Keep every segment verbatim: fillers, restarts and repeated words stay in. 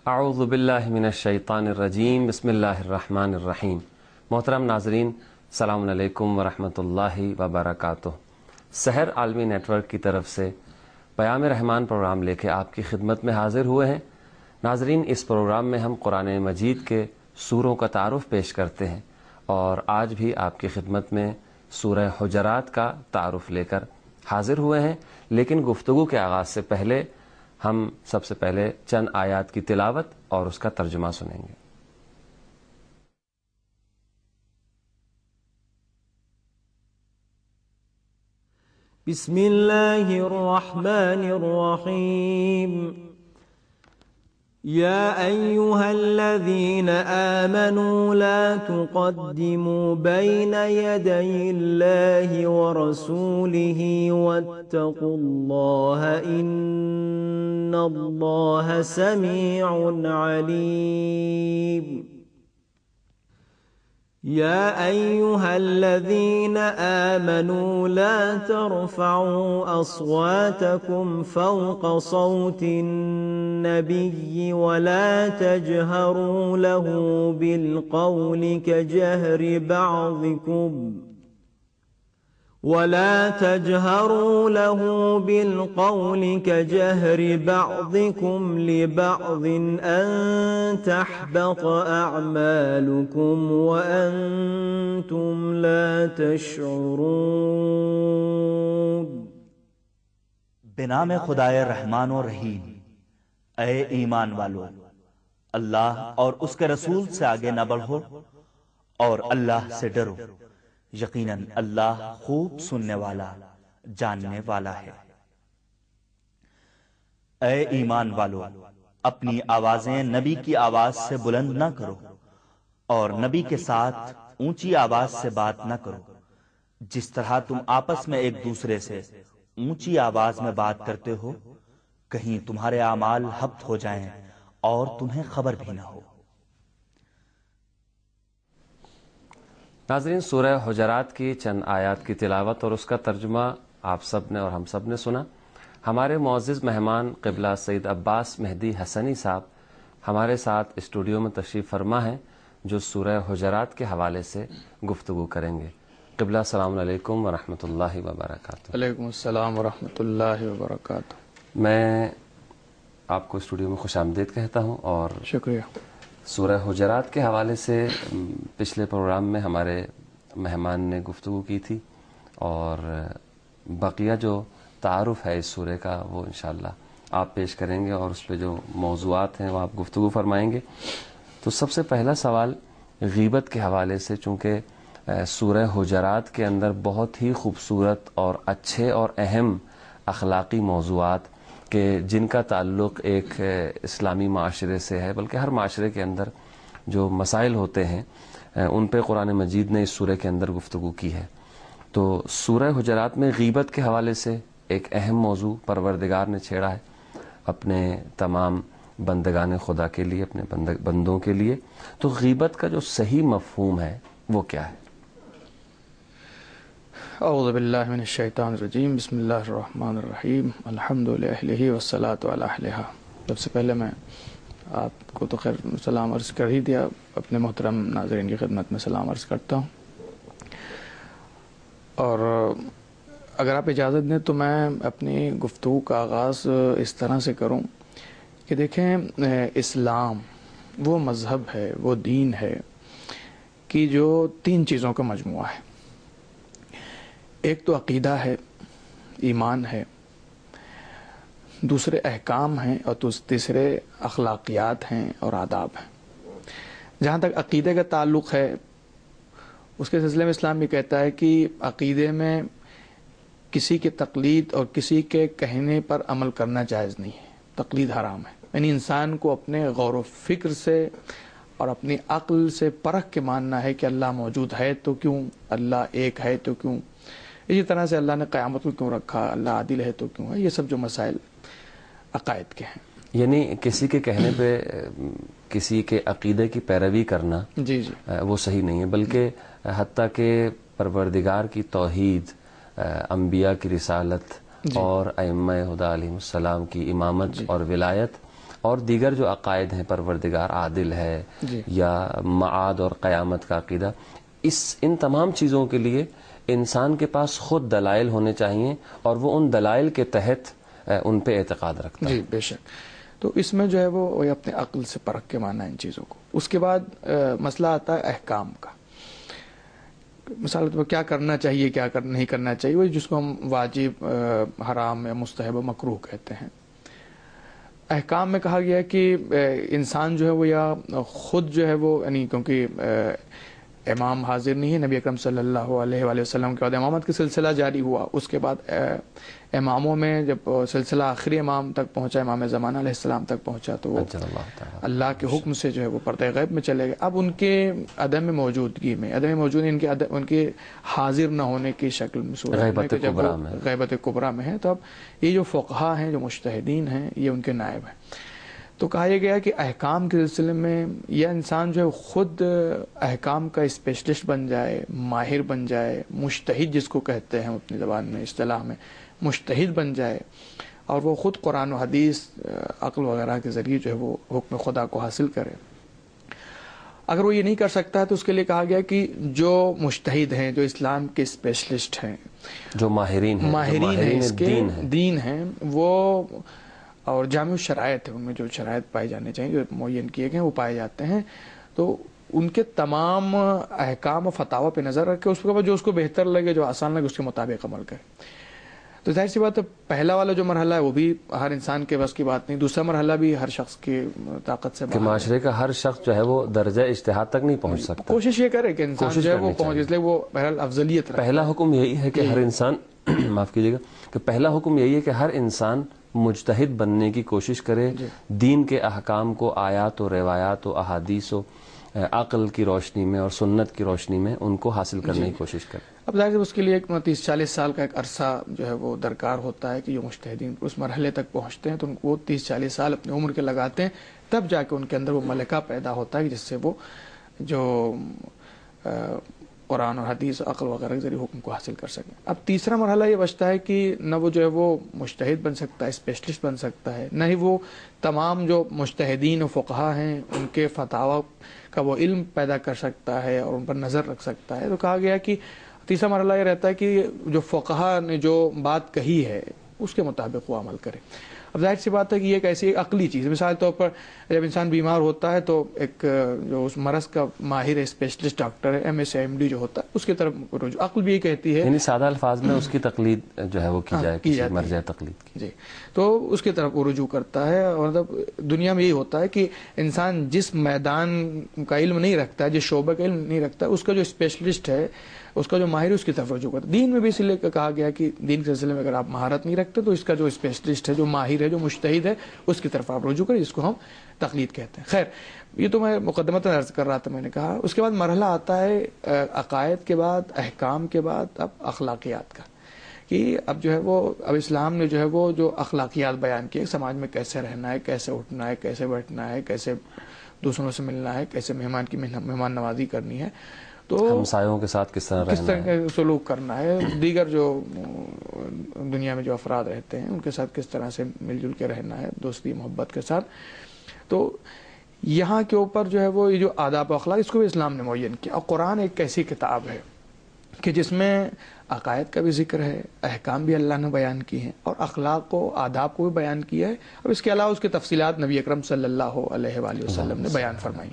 اعوذ باللہ من الشیطان الرجیم بسم اللہ الرحمن الرحیم۔ محترم ناظرین، السلام علیکم ورحمۃ اللہ وبرکاتہ۔ سحر عالمی نیٹ ورک کی طرف سے پیام رحمان پروگرام لے کے آپ کی خدمت میں حاضر ہوئے ہیں۔ ناظرین، اس پروگرام میں ہم قرآن مجید کے سوروں کا تعارف پیش کرتے ہیں، اور آج بھی آپ کی خدمت میں سورہ حجرات کا تعارف لے کر حاضر ہوئے ہیں۔ لیکن گفتگو کے آغاز سے پہلے ہم سب سے پہلے چند آیات کی تلاوت اور اس کا ترجمہ سنیں گے۔ بسم اللہ الرحمن الرحیم۔ یا ایہا الذین آمنوا لا تقدموا بین یدی اللہ ورسولہ واتقوا اللہ ان اللہ سمیع علیم۔ يا أيها الذين آمنوا لا ترفعوا أصواتكم فوق صوت النبي ولا تجهروا له بالقول كجهر بعضكم ولا تجهروا له بالقول كجهر بعضكم لبعض أن تحبط أعمالكم وأنتم لا تشعرون۔ بنام خدائے رحمان و رحیم۔ اے ایمان والو، اللہ اور اس کے رسول سے آگے نہ بڑھو اور اللہ سے ڈرو، یقیناً اللہ خوب سننے والا جاننے والا ہے۔ اے ایمان والو، اپنی آوازیں نبی کی آواز سے بلند نہ کرو اور نبی کے ساتھ اونچی آواز سے بات نہ کرو، جس طرح تم آپس میں ایک دوسرے سے اونچی آواز میں بات کرتے ہو، کہیں تمہارے اعمال حبط ہو جائیں اور تمہیں خبر بھی نہ ہو۔ ناظرین، سورہ حجرات کی چند آیات کی تلاوت اور اس کا ترجمہ آپ سب نے اور ہم سب نے سنا۔ ہمارے معزز مہمان قبلہ سید عباس مہدی حسنی صاحب ہمارے ساتھ اسٹوڈیو میں تشریف فرما ہیں، جو سورہ حجرات کے حوالے سے گفتگو کریں گے۔ قبلہ السلام علیکم ورحمۃ اللہ وبرکاتہ۔ وعلیکم السلام ورحمۃ اللہ وبرکاتہ۔ میں آپ کو اسٹوڈیو میں خوش آمدید کہتا ہوں، اور شکریہ۔ سورہ حجرات کے حوالے سے پچھلے پروگرام میں ہمارے مہمان نے گفتگو کی تھی، اور بقیہ جو تعارف ہے اس سورہ کا وہ انشاءاللہ آپ پیش کریں گے، اور اس پہ جو موضوعات ہیں وہ آپ گفتگو فرمائیں گے۔ تو سب سے پہلا سوال غیبت کے حوالے سے، چونکہ سورہ حجرات کے اندر بہت ہی خوبصورت اور اچھے اور اہم اخلاقی موضوعات کہ جن کا تعلق ایک اسلامی معاشرے سے ہے، بلکہ ہر معاشرے کے اندر جو مسائل ہوتے ہیں ان پہ قرآن مجید نے اس سورہ کے اندر گفتگو کی ہے۔ تو سورہ حجرات میں غیبت کے حوالے سے ایک اہم موضوع پروردگار نے چھیڑا ہے اپنے تمام بندگان خدا کے لیے، اپنے بندوں کے لیے۔ تو غیبت کا جو صحیح مفہوم ہے وہ کیا ہے؟ اعوذ باللہ من الشیطان الرجیم، بسم اللہ الرحمن الرحیم، الحمد للہ والصلاۃ علی اہلہا۔ سب سے پہلے میں آپ کو تو خیر سلام عرض کر ہی دیا، اپنے محترم ناظرین کی خدمت میں سلام عرض کرتا ہوں، اور اگر آپ اجازت دیں تو میں اپنی گفتگو کا آغاز اس طرح سے کروں کہ دیکھیں، اسلام وہ مذہب ہے، وہ دین ہے کہ جو تین چیزوں کا مجموعہ ہے۔ ایک تو عقیدہ ہے، ایمان ہے، دوسرے احکام ہیں، اور تیسرے اخلاقیات ہیں اور آداب ہیں۔ جہاں تک عقیدے کا تعلق ہے، اس کے سلسلے میں اسلام یہ کہتا ہے کہ عقیدے میں کسی کی تقلید اور کسی کے کہنے پر عمل کرنا جائز نہیں ہے، تقلید حرام ہے۔ یعنی انسان کو اپنے غور و فکر سے اور اپنی عقل سے پرکھ کے ماننا ہے کہ اللہ موجود ہے تو کیوں، اللہ ایک ہے تو کیوں، اسی طرح سے اللہ نے قیامت کو کیوں رکھا، اللہ عادل ہے تو کیوں ہے۔ یہ سب جو مسائل عقائد کے ہیں، یعنی کسی کے کہنے پہ کسی کے عقیدے کی پیروی کرنا جی جی وہ صحیح نہیں ہے، بلکہ حتیٰ کہ پروردگار کی توحید، انبیاء کی رسالت جی. اور ائمہ ہدی علیہ السلام کی امامت جی. اور ولایت اور دیگر جو عقائد ہیں، پروردگار عادل ہے جی. یا معاد اور قیامت کا عقیدہ، اس ان تمام چیزوں کے لیے انسان کے پاس خود دلائل ہونے چاہیے اور وہ ان دلائل کے تحت ان پہ اعتقاد رکھتا ہے. جی بے شک. تو اس میں جو ہے وہ اپنے عقل سے پرکھ کے ماننا ان چیزوں کو. اس کے بعد مسئلہ آتا ہے احکام کا. مثال تو کیا کرنا چاہیے، کیا نہیں کرنا چاہیے، وہ جس کو ہم واجب، حرام یا مستحب و مکروہ کہتے ہیں. احکام میں کہا گیا ہے کہ انسان جو ہے وہ یا خود جو ہے وہ یعنی کیونکہ امام حاضر نہیں ہے، نبی اکرم صلی اللہ علیہ وآلہ وسلم کے بعد امامت کا سلسلہ جاری ہوا. اس کے بعد اماموں میں جب سلسلہ آخری امام تک پہنچا، امام زمانہ علیہ السلام تک پہنچا، تو وہ اللہ کے حکم سے جو ہے وہ پردہ غیب میں چلے گئے. اب ان کے عدم موجودگی میں، عدم موجودگی ان کے ان کے حاضر نہ ہونے کی شکل میں صورت غیبت کبریٰ میں غیبت کبریٰ میں ہے، تو اب یہ جو فقہا ہیں، جو مجتہدین ہیں، یہ ان کے نائب ہیں. تو کہا یہ گیا کہ احکام کے سلسلے میں یہ انسان جو ہے خود احکام کا اسپیشلسٹ بن جائے، ماہر بن جائے، مجتہد جس کو کہتے ہیں اپنی زبان میں، اصطلاح میں مجتہد بن جائے، اور وہ خود قرآن و حدیث، عقل وغیرہ کے ذریعے جو ہے وہ حکم خدا کو حاصل کرے. اگر وہ یہ نہیں کر سکتا ہے تو اس کے لیے کہا گیا کہ جو مجتہد ہیں، جو اسلام کے اسپیشلسٹ ہیں، جو ماہرین ہیں، ماہرین ہیں اس کے دین ہیں دین ہیں، وہ اور جامع شرائط ہے، ان میں جو شرائط پائے جانے چاہیے، جو معین کیے گئے ہیں وہ پائے جاتے ہیں، تو ان کے تمام احکام و فتاوی پہ نظر رکھے، اس کے بعد جو اس کو بہتر لگے، جو آسان لگے، اس کے مطابق عمل کرے. تو ظاہر سی بات ہے پہلا والا جو مرحلہ ہے وہ بھی ہر انسان کے بس کی بات نہیں، دوسرا مرحلہ بھی ہر شخص کی طاقت سے کہ معاشرے کا ہر شخص جو ہے وہ درجہ اجتہاد تک نہیں پہنچ سکتا. کوشش یہ کرے کہ انسان جو ہے وہ پہنچ، اس لیے وہ بہرحال افضلیت رکھے. پہلا حکم یہی ہے کہ ہر انسان معاف کیجیے گا کہ پہلا حکم یہی ہے کہ ہر انسان مجتہد بننے کی کوشش کرے، دین کے احکام کو آیات و روایات و احادیث و عقل کی روشنی میں اور سنت کی روشنی میں ان کو حاصل کرنے کی کوشش کرے. اب ظاہر ہے اس کے لیے ایک تیس چالیس سال کا ایک عرصہ جو ہے وہ درکار ہوتا ہے کہ جو مجتہدین اس مرحلے تک پہنچتے ہیں تو ان کو تیس چالیس سال اپنی عمر کے لگاتے ہیں، تب جا کے ان کے اندر وہ ملکہ پیدا ہوتا ہے جس سے وہ جو قرآن اور حدیث عقل وغیرہ کے ذریعے حکم کو حاصل کر سکیں. اب تیسرا مرحلہ یہ بچتا ہے کہ نہ وہ جو ہے وہ مجتہد بن سکتا ہے، اسپیشلسٹ بن سکتا ہے، نہ ہی وہ تمام جو مجتہدین و فقہا ہیں ان کے فتاوی کا وہ علم پیدا کر سکتا ہے اور ان پر نظر رکھ سکتا ہے. تو کہا گیا کہ تیسرا مرحلہ یہ رہتا ہے کہ جو فقہا نے جو بات کہی ہے اس کے مطابق وہ عمل کرے. اب ظاہر سی بات ہے کہ یہ ایک ایسی عقلی چیز ہے. مثال طور پر جب انسان بیمار ہوتا ہے تو ایک جو اس مرض کا ماہر ہے، اسپیشلسٹ ڈاکٹر ہے، ایم ایس ایم ڈی جو ہوتا ہے، اس کی طرف رجوع عقل بھی یہ کہتی ہے، یعنی سادہ الفاظ میں اس کی تقلید جو ہے وہ کی جائے، کسی مرجع تقلید کی جی، تو اس کی طرف وہ رجوع کرتا ہے. اور مطلب دنیا میں یہی ہوتا ہے کہ انسان جس میدان کا علم نہیں رکھتا ہے، جس شعبہ کا علم نہیں رکھتا ہے، اس کا جو اسپیشلسٹ ہے، اس کا جو ماہر ہے، اس کی طرف رجوع کرتا ہے. دین میں بھی اس لیے کہا گیا کہ دین کے سلسلے میں اگر آپ مہارت نہیں رکھتے تو اس کا جو اسپیشلسٹ ہے، جو ماہر ہے، جو مجتہد ہے، اس کی طرف آپ رجوع کریں، جس کو ہم تقلید کہتے ہیں. خیر، یہ تو میں مقدمۃ عرض کر رہا تھا. میں نے کہا اس کے بعد مرحلہ آتا ہے عقائد کے بعد، احکام کے بعد اب اخلاقیات کا، کہ اب جو ہے وہ اب اسلام نے جو ہے وہ جو اخلاقیات بیان کی، سماج میں کیسے رہنا ہے، کیسے اٹھنا ہے، کیسے بیٹھنا ہے، کیسے دوسروں سے ملنا ہے، کیسے مہمان کی مہمان نوازی کرنی ہے، تو ہمسایوں کے ساتھ کس طرح کس طرح سلوک کرنا ہے، دیگر جو دنیا میں جو افراد رہتے ہیں ان کے ساتھ کس طرح سے مل جل کے رہنا ہے، دوستی محبت کے ساتھ. تو یہاں کے اوپر جو ہے وہ یہ جو آداب و اخلاق، اس کو بھی اسلام نے معین کیا. اور قرآن ایک ایسی کتاب ہے کہ جس میں عقائد کا بھی ذکر ہے، احکام بھی اللہ نے بیان کی ہیں، اور اخلاق کو، آداب کو بھی بیان کیا ہے. اب اس کے علاوہ اس کی تفصیلات نبی اکرم صلی اللہ علیہ وآلہ وسلم نے بیان فرمائی.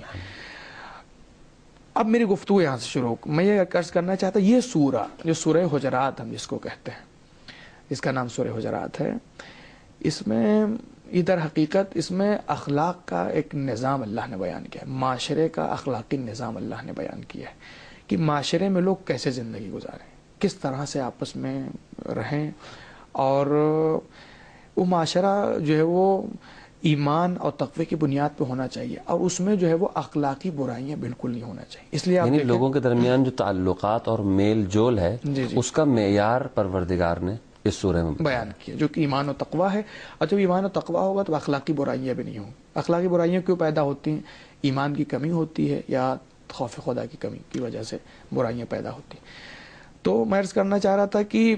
اب میری گفتگو یہاں سے شروع، میں یہ عرض کرنا چاہتا یہ سورہ جو سورہ حجرات ہم جس کو کہتے ہیں، اس کا نام سورہ حجرات ہے، اس میں ادھر حقیقت اس میں اخلاق کا ایک نظام اللہ نے بیان کیا ہے، معاشرے کا اخلاقی نظام اللہ نے بیان کیا ہے کہ معاشرے میں لوگ کیسے زندگی گزاریں، کس طرح سے آپس میں رہیں، اور وہ معاشرہ جو ہے وہ ایمان اور تقوی کی بنیاد پہ ہونا چاہیے، اور اس میں جو ہے وہ اخلاقی برائیاں بالکل نہیں ہونا چاہیے. اس لیے یعنی لوگوں کے درمیان جو تعلقات اور میل جول ہے جی جی اس کا معیار پروردگار نے اس سورہ میں بیان کیا، جو کہ ایمان و تقوی ہے. اور جب ایمان و تقوی ہوگا تو اخلاقی برائیاں بھی نہیں ہوں. اخلاقی برائیاں کیوں پیدا ہوتی ہیں؟ ایمان کی کمی ہوتی ہے یا خوف خدا کی کمی کی وجہ سے برائیاں پیدا ہوتی ہیں. تو میں عرض کرنا چاہ رہا تھا کہ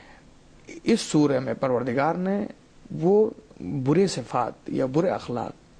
اس سورہ میں پروردگار نے وہ برے صفات یا برے اخلاق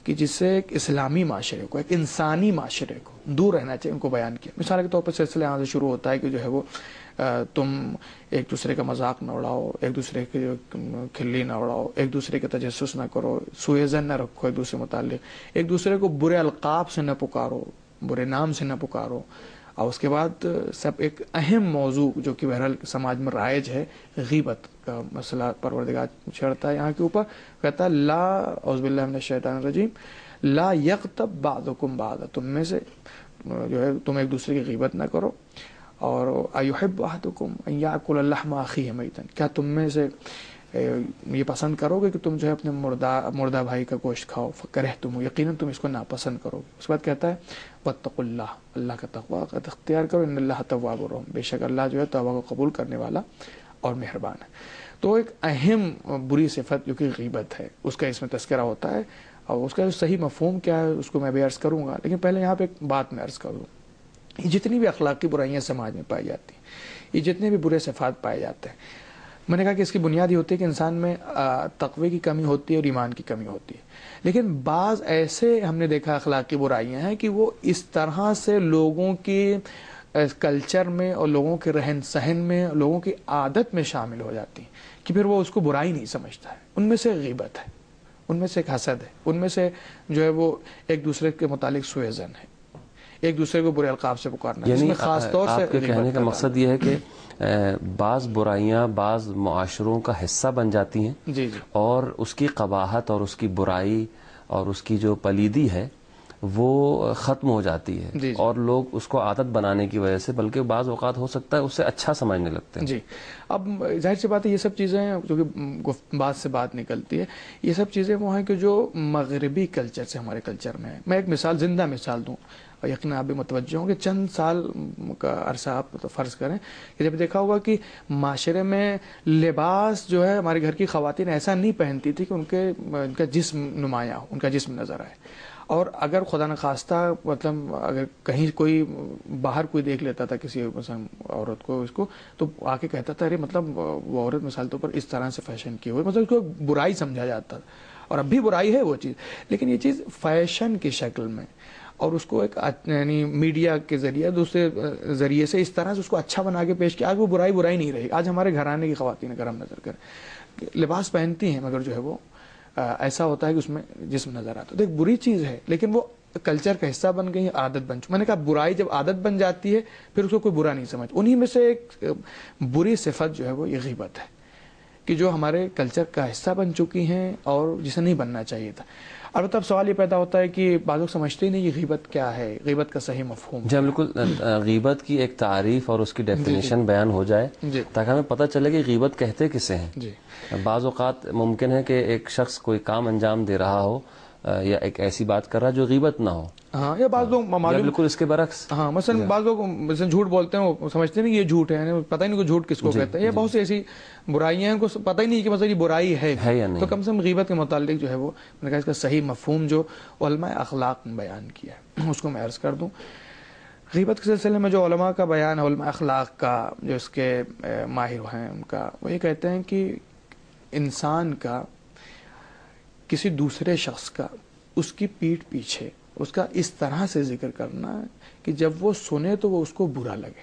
کہ جس سے ایک اسلامی معاشرے کو، ایک انسانی معاشرے کو دور رہنا چاہیے، ان کو بیان کیا. مثال کے طور پر سلسلہ یہاں سے شروع ہوتا ہے کہ جو ہے وہ تم ایک دوسرے کا مذاق نہ اڑاؤ، ایک دوسرے کی کھلی نہ اڑاؤ، ایک دوسرے کے تجسس نہ کرو، سوء ظن نہ رکھو ایک دوسرے متعلق، ایک دوسرے کو برے القاب سے نہ پکارو، برے نام سے نہ پکارو. اور اس کے بعد سب ایک اہم موضوع جو کہ بہرحال سماج میں رائج ہے، غیبت کا مسئلہ پروردگار چھڑتا ہے یہاں کے اوپر. کہتا ہے لا اعوذ باللہ من الشیطان الرجیم لا یغتب بعضکم بعضا، تم میں سے جو ہے تم ایک دوسرے کی غیبت نہ کرو. اور ایحب احدکم ان یاکل اللحم اخیہ میتا، کیا تم میں سے یہ پسند کرو گے کہ تم جو ہے اپنے مردہ مردہ بھائی کا گوشت کھاؤ؟ فکرہتم، یقیناً تم اس کو ناپسند کرو گے. اس کے بعد کہتا ہے واتقوا اللہ، اللہ کا تقوی اختیار کرو، ان اللہ تواب الرحیم، بے شک اللہ جو ہے توبہ کو قبول کرنے والا اور مہربان ہے. تو ایک اہم بری صفت جو کہ غیبت ہے، اس کا اس میں تذکرہ ہوتا ہے، اور اس کا صحیح مفہوم کیا ہے اس کو میں بھی عرض کروں گا. لیکن پہلے یہاں پہ ایک بات میں عرض کروں، یہ جتنی بھی اخلاقی برائیاں سماج میں پائی جاتی ہیں، یہ جتنے بھی برے صفات پائے جاتے ہیں، میں نے کہا کہ اس کی بنیاد یہ ہوتی ہے کہ انسان میں تقوی کی کمی ہوتی ہے اور ایمان کی کمی ہوتی ہے. لیکن بعض ایسے ہم نے دیکھا اخلاقی برائیاں ہیں کہ وہ اس طرح سے لوگوں کی کلچر میں اور لوگوں کے رہن سہن میں، لوگوں کی عادت میں شامل ہو جاتی ہیں کہ پھر وہ اس کو برائی نہیں سمجھتا ہے. ان میں سے غیبت ہے، ان میں سے ایک حسد ہے، ان میں سے جو ہے وہ ایک دوسرے کے متعلق سوء ظن ہے، ایک دوسرے کو برے القاب سے پکارنا. یعنی خاص طور سے آپ کے کہنے کا مقصد یہ ہے کہ بعض برائیاں بعض معاشروں کا حصہ بن جاتی ہیں، جی جی اور اس کی قباحت اور اس کی برائی اور اس کی جو پلیدی ہے وہ ختم ہو جاتی ہے، جی جی. اور لوگ اس کو عادت بنانے کی وجہ سے، بلکہ بعض اوقات ہو سکتا ہے اس سے اچھا سمجھنے لگتے ہیں. جی. اب ظاہر سی بات ہے یہ سب چیزیں جو کہ بات سے بات نکلتی ہے، یہ سب چیزیں وہ ہیں کہ جو مغربی کلچر سے ہمارے کلچر میں ہے. میں ایک مثال، زندہ مثال دوں، اور یقیناً آپ بھی متوجہ ہوں کہ چند سال کا عرصہ آپ فرض کریں کہ جب دیکھا ہوگا کہ معاشرے میں لباس جو ہے ہمارے گھر کی خواتین ایسا نہیں پہنتی تھی کہ ان کے ان کا جسم نمایاں ہو، ان کا جسم نظر آئے. اور اگر خدا نخواستہ مطلب اگر کہیں کوئی باہر کوئی دیکھ لیتا تھا کسی مثلا عورت کو، اس کو تو آ کے کہتا تھا ارے مطلب وہ عورت مثال طور پر اس طرح سے فیشن کی ہوئی، مطلب اس کو برائی سمجھا جاتا تھا. اور اب بھی برائی ہے وہ چیز، لیکن یہ چیز فیشن کی شکل میں اور اس کو ایک یعنی میڈیا کے ذریعے دوسرے ذریعے سے اس طرح سے اس کو اچھا بنا کے پیش کیا. آج وہ برائی برائی نہیں رہی. آج ہمارے گھرانے کی خواتین اگر ہم نظر کریں لباس پہنتی ہیں، مگر جو ہے وہ ایسا ہوتا ہے کہ اس میں جسم نظر آتا ہے. تو ایک بری چیز ہے، لیکن وہ کلچر کا حصہ بن گئی، عادت بن چکی. میں نے کہا برائی جب عادت بن جاتی ہے پھر اس کو کوئی برا نہیں سمجھ. انہی میں سے ایک بری صفت جو ہے وہ یہ غیبت ہے کہ جو ہمارے کلچر کا حصہ بن چکی ہیں اور جسے نہیں بننا چاہیے تھا. البتہ اب سوال یہ پیدا ہوتا ہے کہ بعض لوگ سمجھتے ہی نہیں یہ غیبت کیا ہے، غیبت کا صحیح مفہوم. جی بالکل، غیبت کی ایک تعریف اور اس کی ڈیفینیشن بیان ہو جائے تاکہ ہمیں پتہ چلے کہ غیبت کہتے کسے ہیں. جی. بعض اوقات ممکن ہے کہ ایک شخص کوئی کام انجام دے رہا ہو یا ایک ایسی بات کر رہا جو غیبت نہ ہو، ہاں، یا بعض لوگ معلوم بالکل اس کے برعکس، ہاں مثلا بعض لوگ مثلا جھوٹ بولتے ہیں، وہ سمجھتے نہیں کہ یہ جھوٹ ہے، پتہ ہی نہیں کہ جھوٹ کس کو کہتے ہیں. یا بہت سی ایسی برائیاں ہیں کو پتہ ہی نہیں کہ مثلا یہ برائی ہے یا نہیں. تو کم سے کم غیبت کے متعلق جو ہے وہ میں نے کہا اس کا صحیح مفہوم جو علماء اخلاق نے بیان کیا ہے اس کو میں عرض کر دوں. غیبت کے سلسلے میں جو علماء کا بیان ہے، علماء اخلاق کا جو اس کے ماہر ہیں ان کا، وہ یہ کہتے ہیں کہ انسان کا کسی دوسرے شخص کا اس کی پیٹھ پیچھے اس کا اس طرح سے ذکر کرنا کہ جب وہ سنے تو وہ اس کو برا لگے.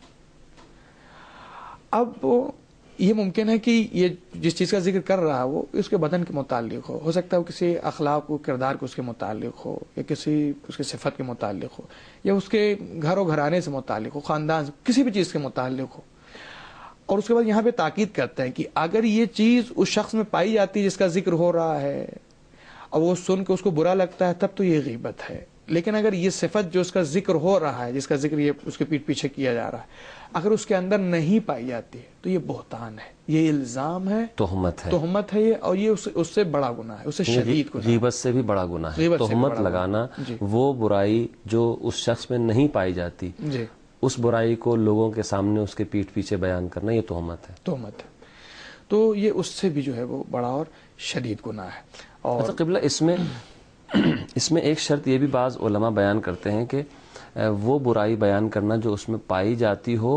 اب یہ ممکن ہے کہ یہ جس چیز کا ذکر کر رہا ہے وہ اس کے بدن کے متعلق ہو، ہو سکتا ہے وہ کسی اخلاق و کردار کو اس کے متعلق ہو، یا کسی اس کے صفت کے متعلق ہو، یا اس کے گھر و گھرانے سے متعلق ہو، خاندان سے کسی بھی چیز کے متعلق ہو. اور اس کے بعد یہاں پہ تاکید کرتا ہے کہ اگر یہ چیز اس شخص میں پائی جاتی ہے جس کا ذکر ہو رہا ہے اور وہ سن کے اس کو برا لگتا ہے تب تو یہ غیبت ہے. لیکن اگر یہ صفت جو اس کا ذکر ہو رہا ہے، جس کا ذکر یہ اس کے پیٹ پیچھے کیا جا رہا ہے، اگر اس کے اندر نہیں پائی جاتی ہے تو یہ بہتان ہے، یہ الزام ہے، تہمت ہے، تہمت ہے یہ، اور یہ اس, اس سے بڑا گناہ ہے، اس سے شدید گناہ. غیبت سے بھی بڑا گناہ ہے. تہمت لگانا، جی. وہ برائی جو اس شخص میں نہیں پائی جاتی، جی، اس برائی کو لوگوں کے سامنے اس کے پیٹ پیچھے بیان کرنا، یہ تہمت ہے. تہمت ہے. تو یہ اس سے بھی جو ہے وہ بڑا اور شدید گناہ ہے. اور اچھا قبلہ، اس میں اس میں ایک شرط یہ بھی بعض علماء بیان کرتے ہیں کہ وہ برائی بیان کرنا جو اس میں پائی جاتی ہو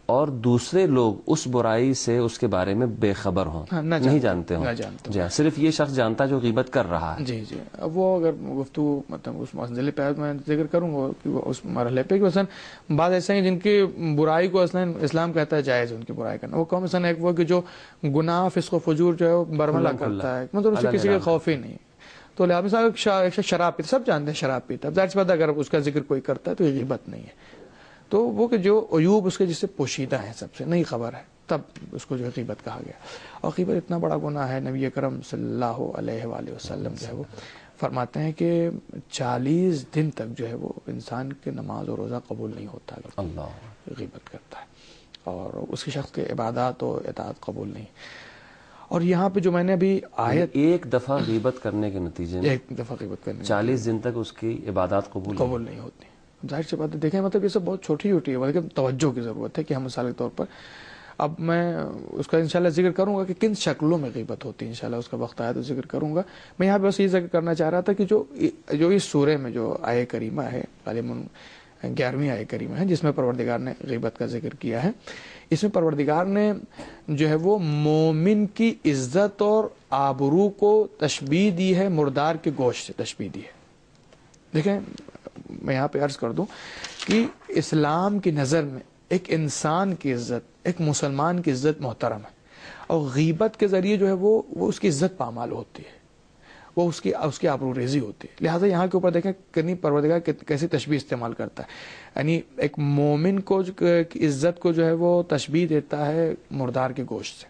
اور دوسرے لوگ اس برائی سے اس کے بارے میں بے خبر ہوں, ہاں, نہ نہیں جانتے ہوں, جی ہاں, صرف یہ شخص جانتا ہے جو غیبت کر رہا ہے. جی جی اب وہ اگر گفتگو مطلب اس منزل پہ میں ذکر کروں گا کہ وہ اس مرحلے پہ کہ مثلاً بعض ایسے ہیں جن کی برائی کو اصلاً اسلام کہتا ہے جائز ان کی برائی کرنا, وہ کون مثلاً ایک وہ کہ جو گناہ فسق و فجور جو ہے وہ برملا کرتا ہے, مطلب اس سے کسی کا خوف ہی نہیں. تو لہٰذا ایک شراب پیتا, سب جانتے ہیں شراب پیتا, ظاہر سی بات اگر اس کا ذکر کوئی کرتا ہے تو یہ غیبت نہیں ہے. تو وہ کہ جو عیوب اس کے جس سے پوشیدہ ہیں سب سے نہیں خبر ہے, تب اس کو جو ہے غیبت کہا گیا. اور غیبت اتنا بڑا گناہ ہے, نبی اکرم صلی اللہ علیہ وآلہ وسلم جو ہے وہ فرماتے ہیں کہ چالیس دن تک جو ہے وہ انسان کے نماز اور روزہ قبول نہیں ہوتا اگر اللہ غیبت کرتا ہے, اور اس کی شخص کے عبادات و اطاعت قبول نہیں. اور یہاں پہ جو میں نے ابھی آیت, ایک دفعہ غیبت کرنے کے نتیجے میں ایک دفعہ غیبت کرنے چالیس دن تک اس کی عبادات قبول قبول نہیں ہوتی. ظاہر سی بات ہے, دیکھیں مطلب یہ سب بہت چھوٹی چھوٹی ہے, بلکہ توجہ کی ضرورت ہے کہ ہم مثال کے طور پر اب میں اس کا انشاءاللہ ذکر کروں گا کہ کن شکلوں میں غیبت ہوتی ہے, انشاءاللہ اس کا وقت آیا تو ذکر کروں گا. میں یہاں پہ بس یہ ذکر کرنا چاہ رہا تھا کہ جو جو اس سورے میں جو آیہ کریمہ ہے, غالباً گیارہویں آیہ کریمہ ہے, جس میں پروردگار نے غیبت کا ذکر کیا ہے, اس میں پروردگار نے جو ہے وہ مومن کی عزت اور آبرو کو تشبیہ دی ہے, مردار کے گوشت سے تشبیہ دی ہے. دیکھیں میں یہاں پہ عرض کر دوں کہ اسلام کی نظر میں ایک انسان کی عزت, ایک مسلمان کی عزت محترم ہے, اور غیبت کے ذریعے جو ہے وہ وہ اس کی عزت پامال ہوتی ہے, وہ اس کی اس کی آبرو ریزی ہوتی ہے. لہٰذا یہاں کے اوپر دیکھیں کنی پروردگار کیسی تشبیہ استعمال کرتا ہے, یعنی ایک مومن کو عزت کو جو ہے وہ تشبیہ دیتا ہے مردار کے گوشت سے,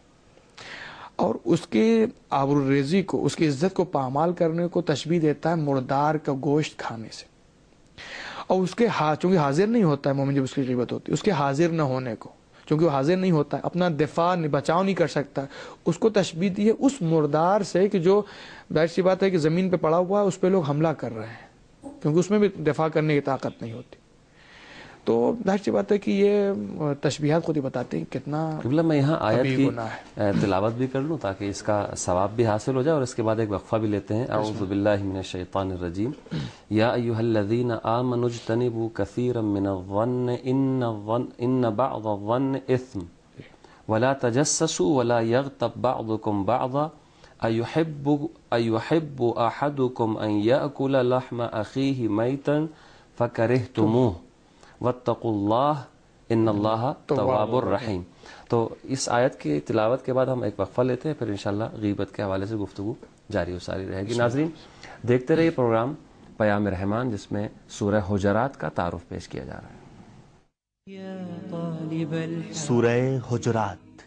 اور اس کی آبرو ریزی کو, اس کی عزت کو پامال کرنے کو تشبیہ دیتا ہے مردار کا گوشت کھانے سے. اور اس کے ہاتھ چونکہ حاضر نہیں ہوتا ہے مومن جب اس کی غیبت ہوتی ہے, اس کے حاضر نہ ہونے کو, چونکہ وہ حاضر نہیں ہوتا ہے, اپنا دفاع بچاؤ نہیں کر سکتا, اس کو تشبیہ دی ہے اس مردار سے کہ جو ظاہر سی بات ہے کہ زمین پہ پڑا ہوا ہے, اس پہ لوگ حملہ کر رہے ہیں, کیونکہ اس میں بھی دفاع کرنے کی طاقت نہیں ہوتی. تو ظاہر سی بات ہے کہ یہ تشبیہات خود ہی بتاتے ہیں کتنا قبلہ میں یہاں آیت کبھی کی گناہ ہے. تلاوت بھی کر لوں تاکہ اس کا ثواب بھی حاصل ہو جائے, اور اس کے بعد ایک وقفہ بھی لیتے ہیں. اعوذ باللہ من الشیطان الرجیم. یا ایھا الذین آمنوا اجتنبوا کثیرا من الظن ان الظن ان بعض الظن اثم ولا تجسسوا ولا یغتب بعضکم بعضا ایحب ایحب احدکم ان یأکل لحم اخیہ میتا فکرہتموہ واتقوا اللہ ان اللہ تواب الرحیم. تو اس آیت کی تلاوت کے بعد ہم ایک وقفہ لیتے ہیں, پھر انشاءاللہ غیبت کے حوالے سے گفتگو جاری و ساری رہے گی. ناظرین دیکھتے رہیے پروگرام پیام رحمان, جس میں سورہ حجرات کا تعارف پیش کیا جا رہا ہے. سورہ حجرات.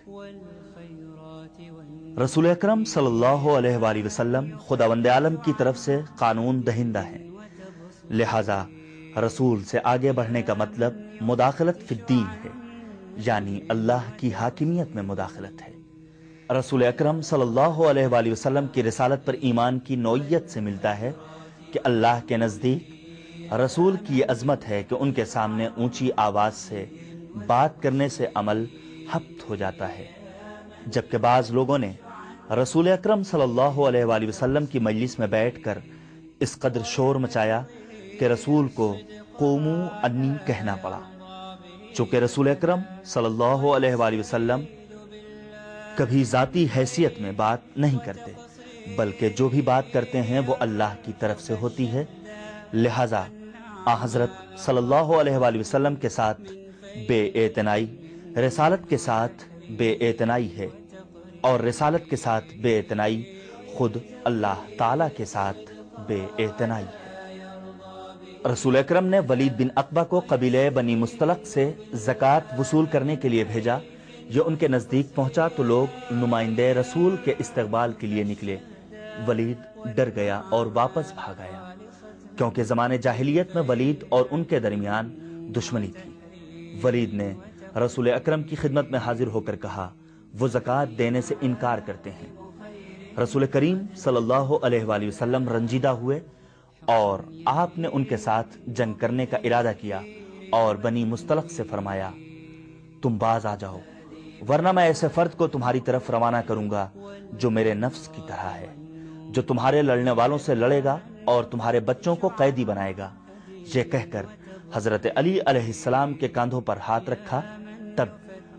رسول اکرم صلی اللہ علیہ وآلہ وسلم خداوند عالم کی طرف سے قانون دہندہ ہیں, لہذا رسول سے آگے بڑھنے کا مطلب مداخلت فی الدین ہے, یعنی اللہ کی حاکمیت میں مداخلت ہے. رسول اکرم صلی اللہ علیہ وآلہ وسلم کی رسالت پر ایمان کی نوعیت سے ملتا ہے کہ اللہ کے نزدیک رسول کی یہ عظمت ہے کہ ان کے سامنے اونچی آواز سے بات کرنے سے عمل ہبت ہو جاتا ہے, جبکہ بعض لوگوں نے رسول اکرم صلی اللہ علیہ وآلہ وسلم کی مجلس میں بیٹھ کر اس قدر شور مچایا کہ رسول کو قومو انی کہنا پڑا. چونکہ رسول اکرم صلی اللہ علیہ وآلہ وسلم کبھی ذاتی حیثیت میں بات نہیں کرتے, بلکہ جو بھی بات کرتے ہیں وہ اللہ کی طرف سے ہوتی ہے. لہذا آن حضرت صلی اللہ علیہ وآلہ وسلم کے ساتھ بے اعتنائی رسالت کے ساتھ بے اعتنائی ہے, اور رسالت کے ساتھ بے اعتنائی خود اللہ تعالی کے ساتھ بے اعتنائی ہے. رسول اکرم نے ولید بن عقبہ کو قبیلہ بنی مستلق سے زکوٰۃ وصول کرنے کے لیے بھیجا. یہ ان کے نزدیک پہنچا تو لوگ نمائندے رسول کے استقبال کے لیے نکلے. ولید ڈر گیا اور واپس بھاگ آیا, کیونکہ زمانے جاہلیت میں ولید اور ان کے درمیان دشمنی تھی. ولید نے رسول اکرم کی خدمت میں حاضر ہو کر کہا وہ زکوٰۃ دینے سے انکار کرتے ہیں. رسول کریم صلی اللہ علیہ وآلہ وسلم رنجیدہ ہوئے اور آپ نے ان کے ساتھ جنگ کرنے کا ارادہ کیا اور بنی مستلق سے فرمایا تم باز آ جاؤ, ورنہ میں ایسے فرد کو تمہاری طرف روانہ کروں گا جو میرے نفس کی طرح ہے, جو تمہارے لڑنے والوں سے لڑے گا اور تمہارے بچوں کو قیدی بنائے گا. یہ کہہ کر حضرت علی علیہ السلام کے کاندھوں پر ہاتھ رکھا. تب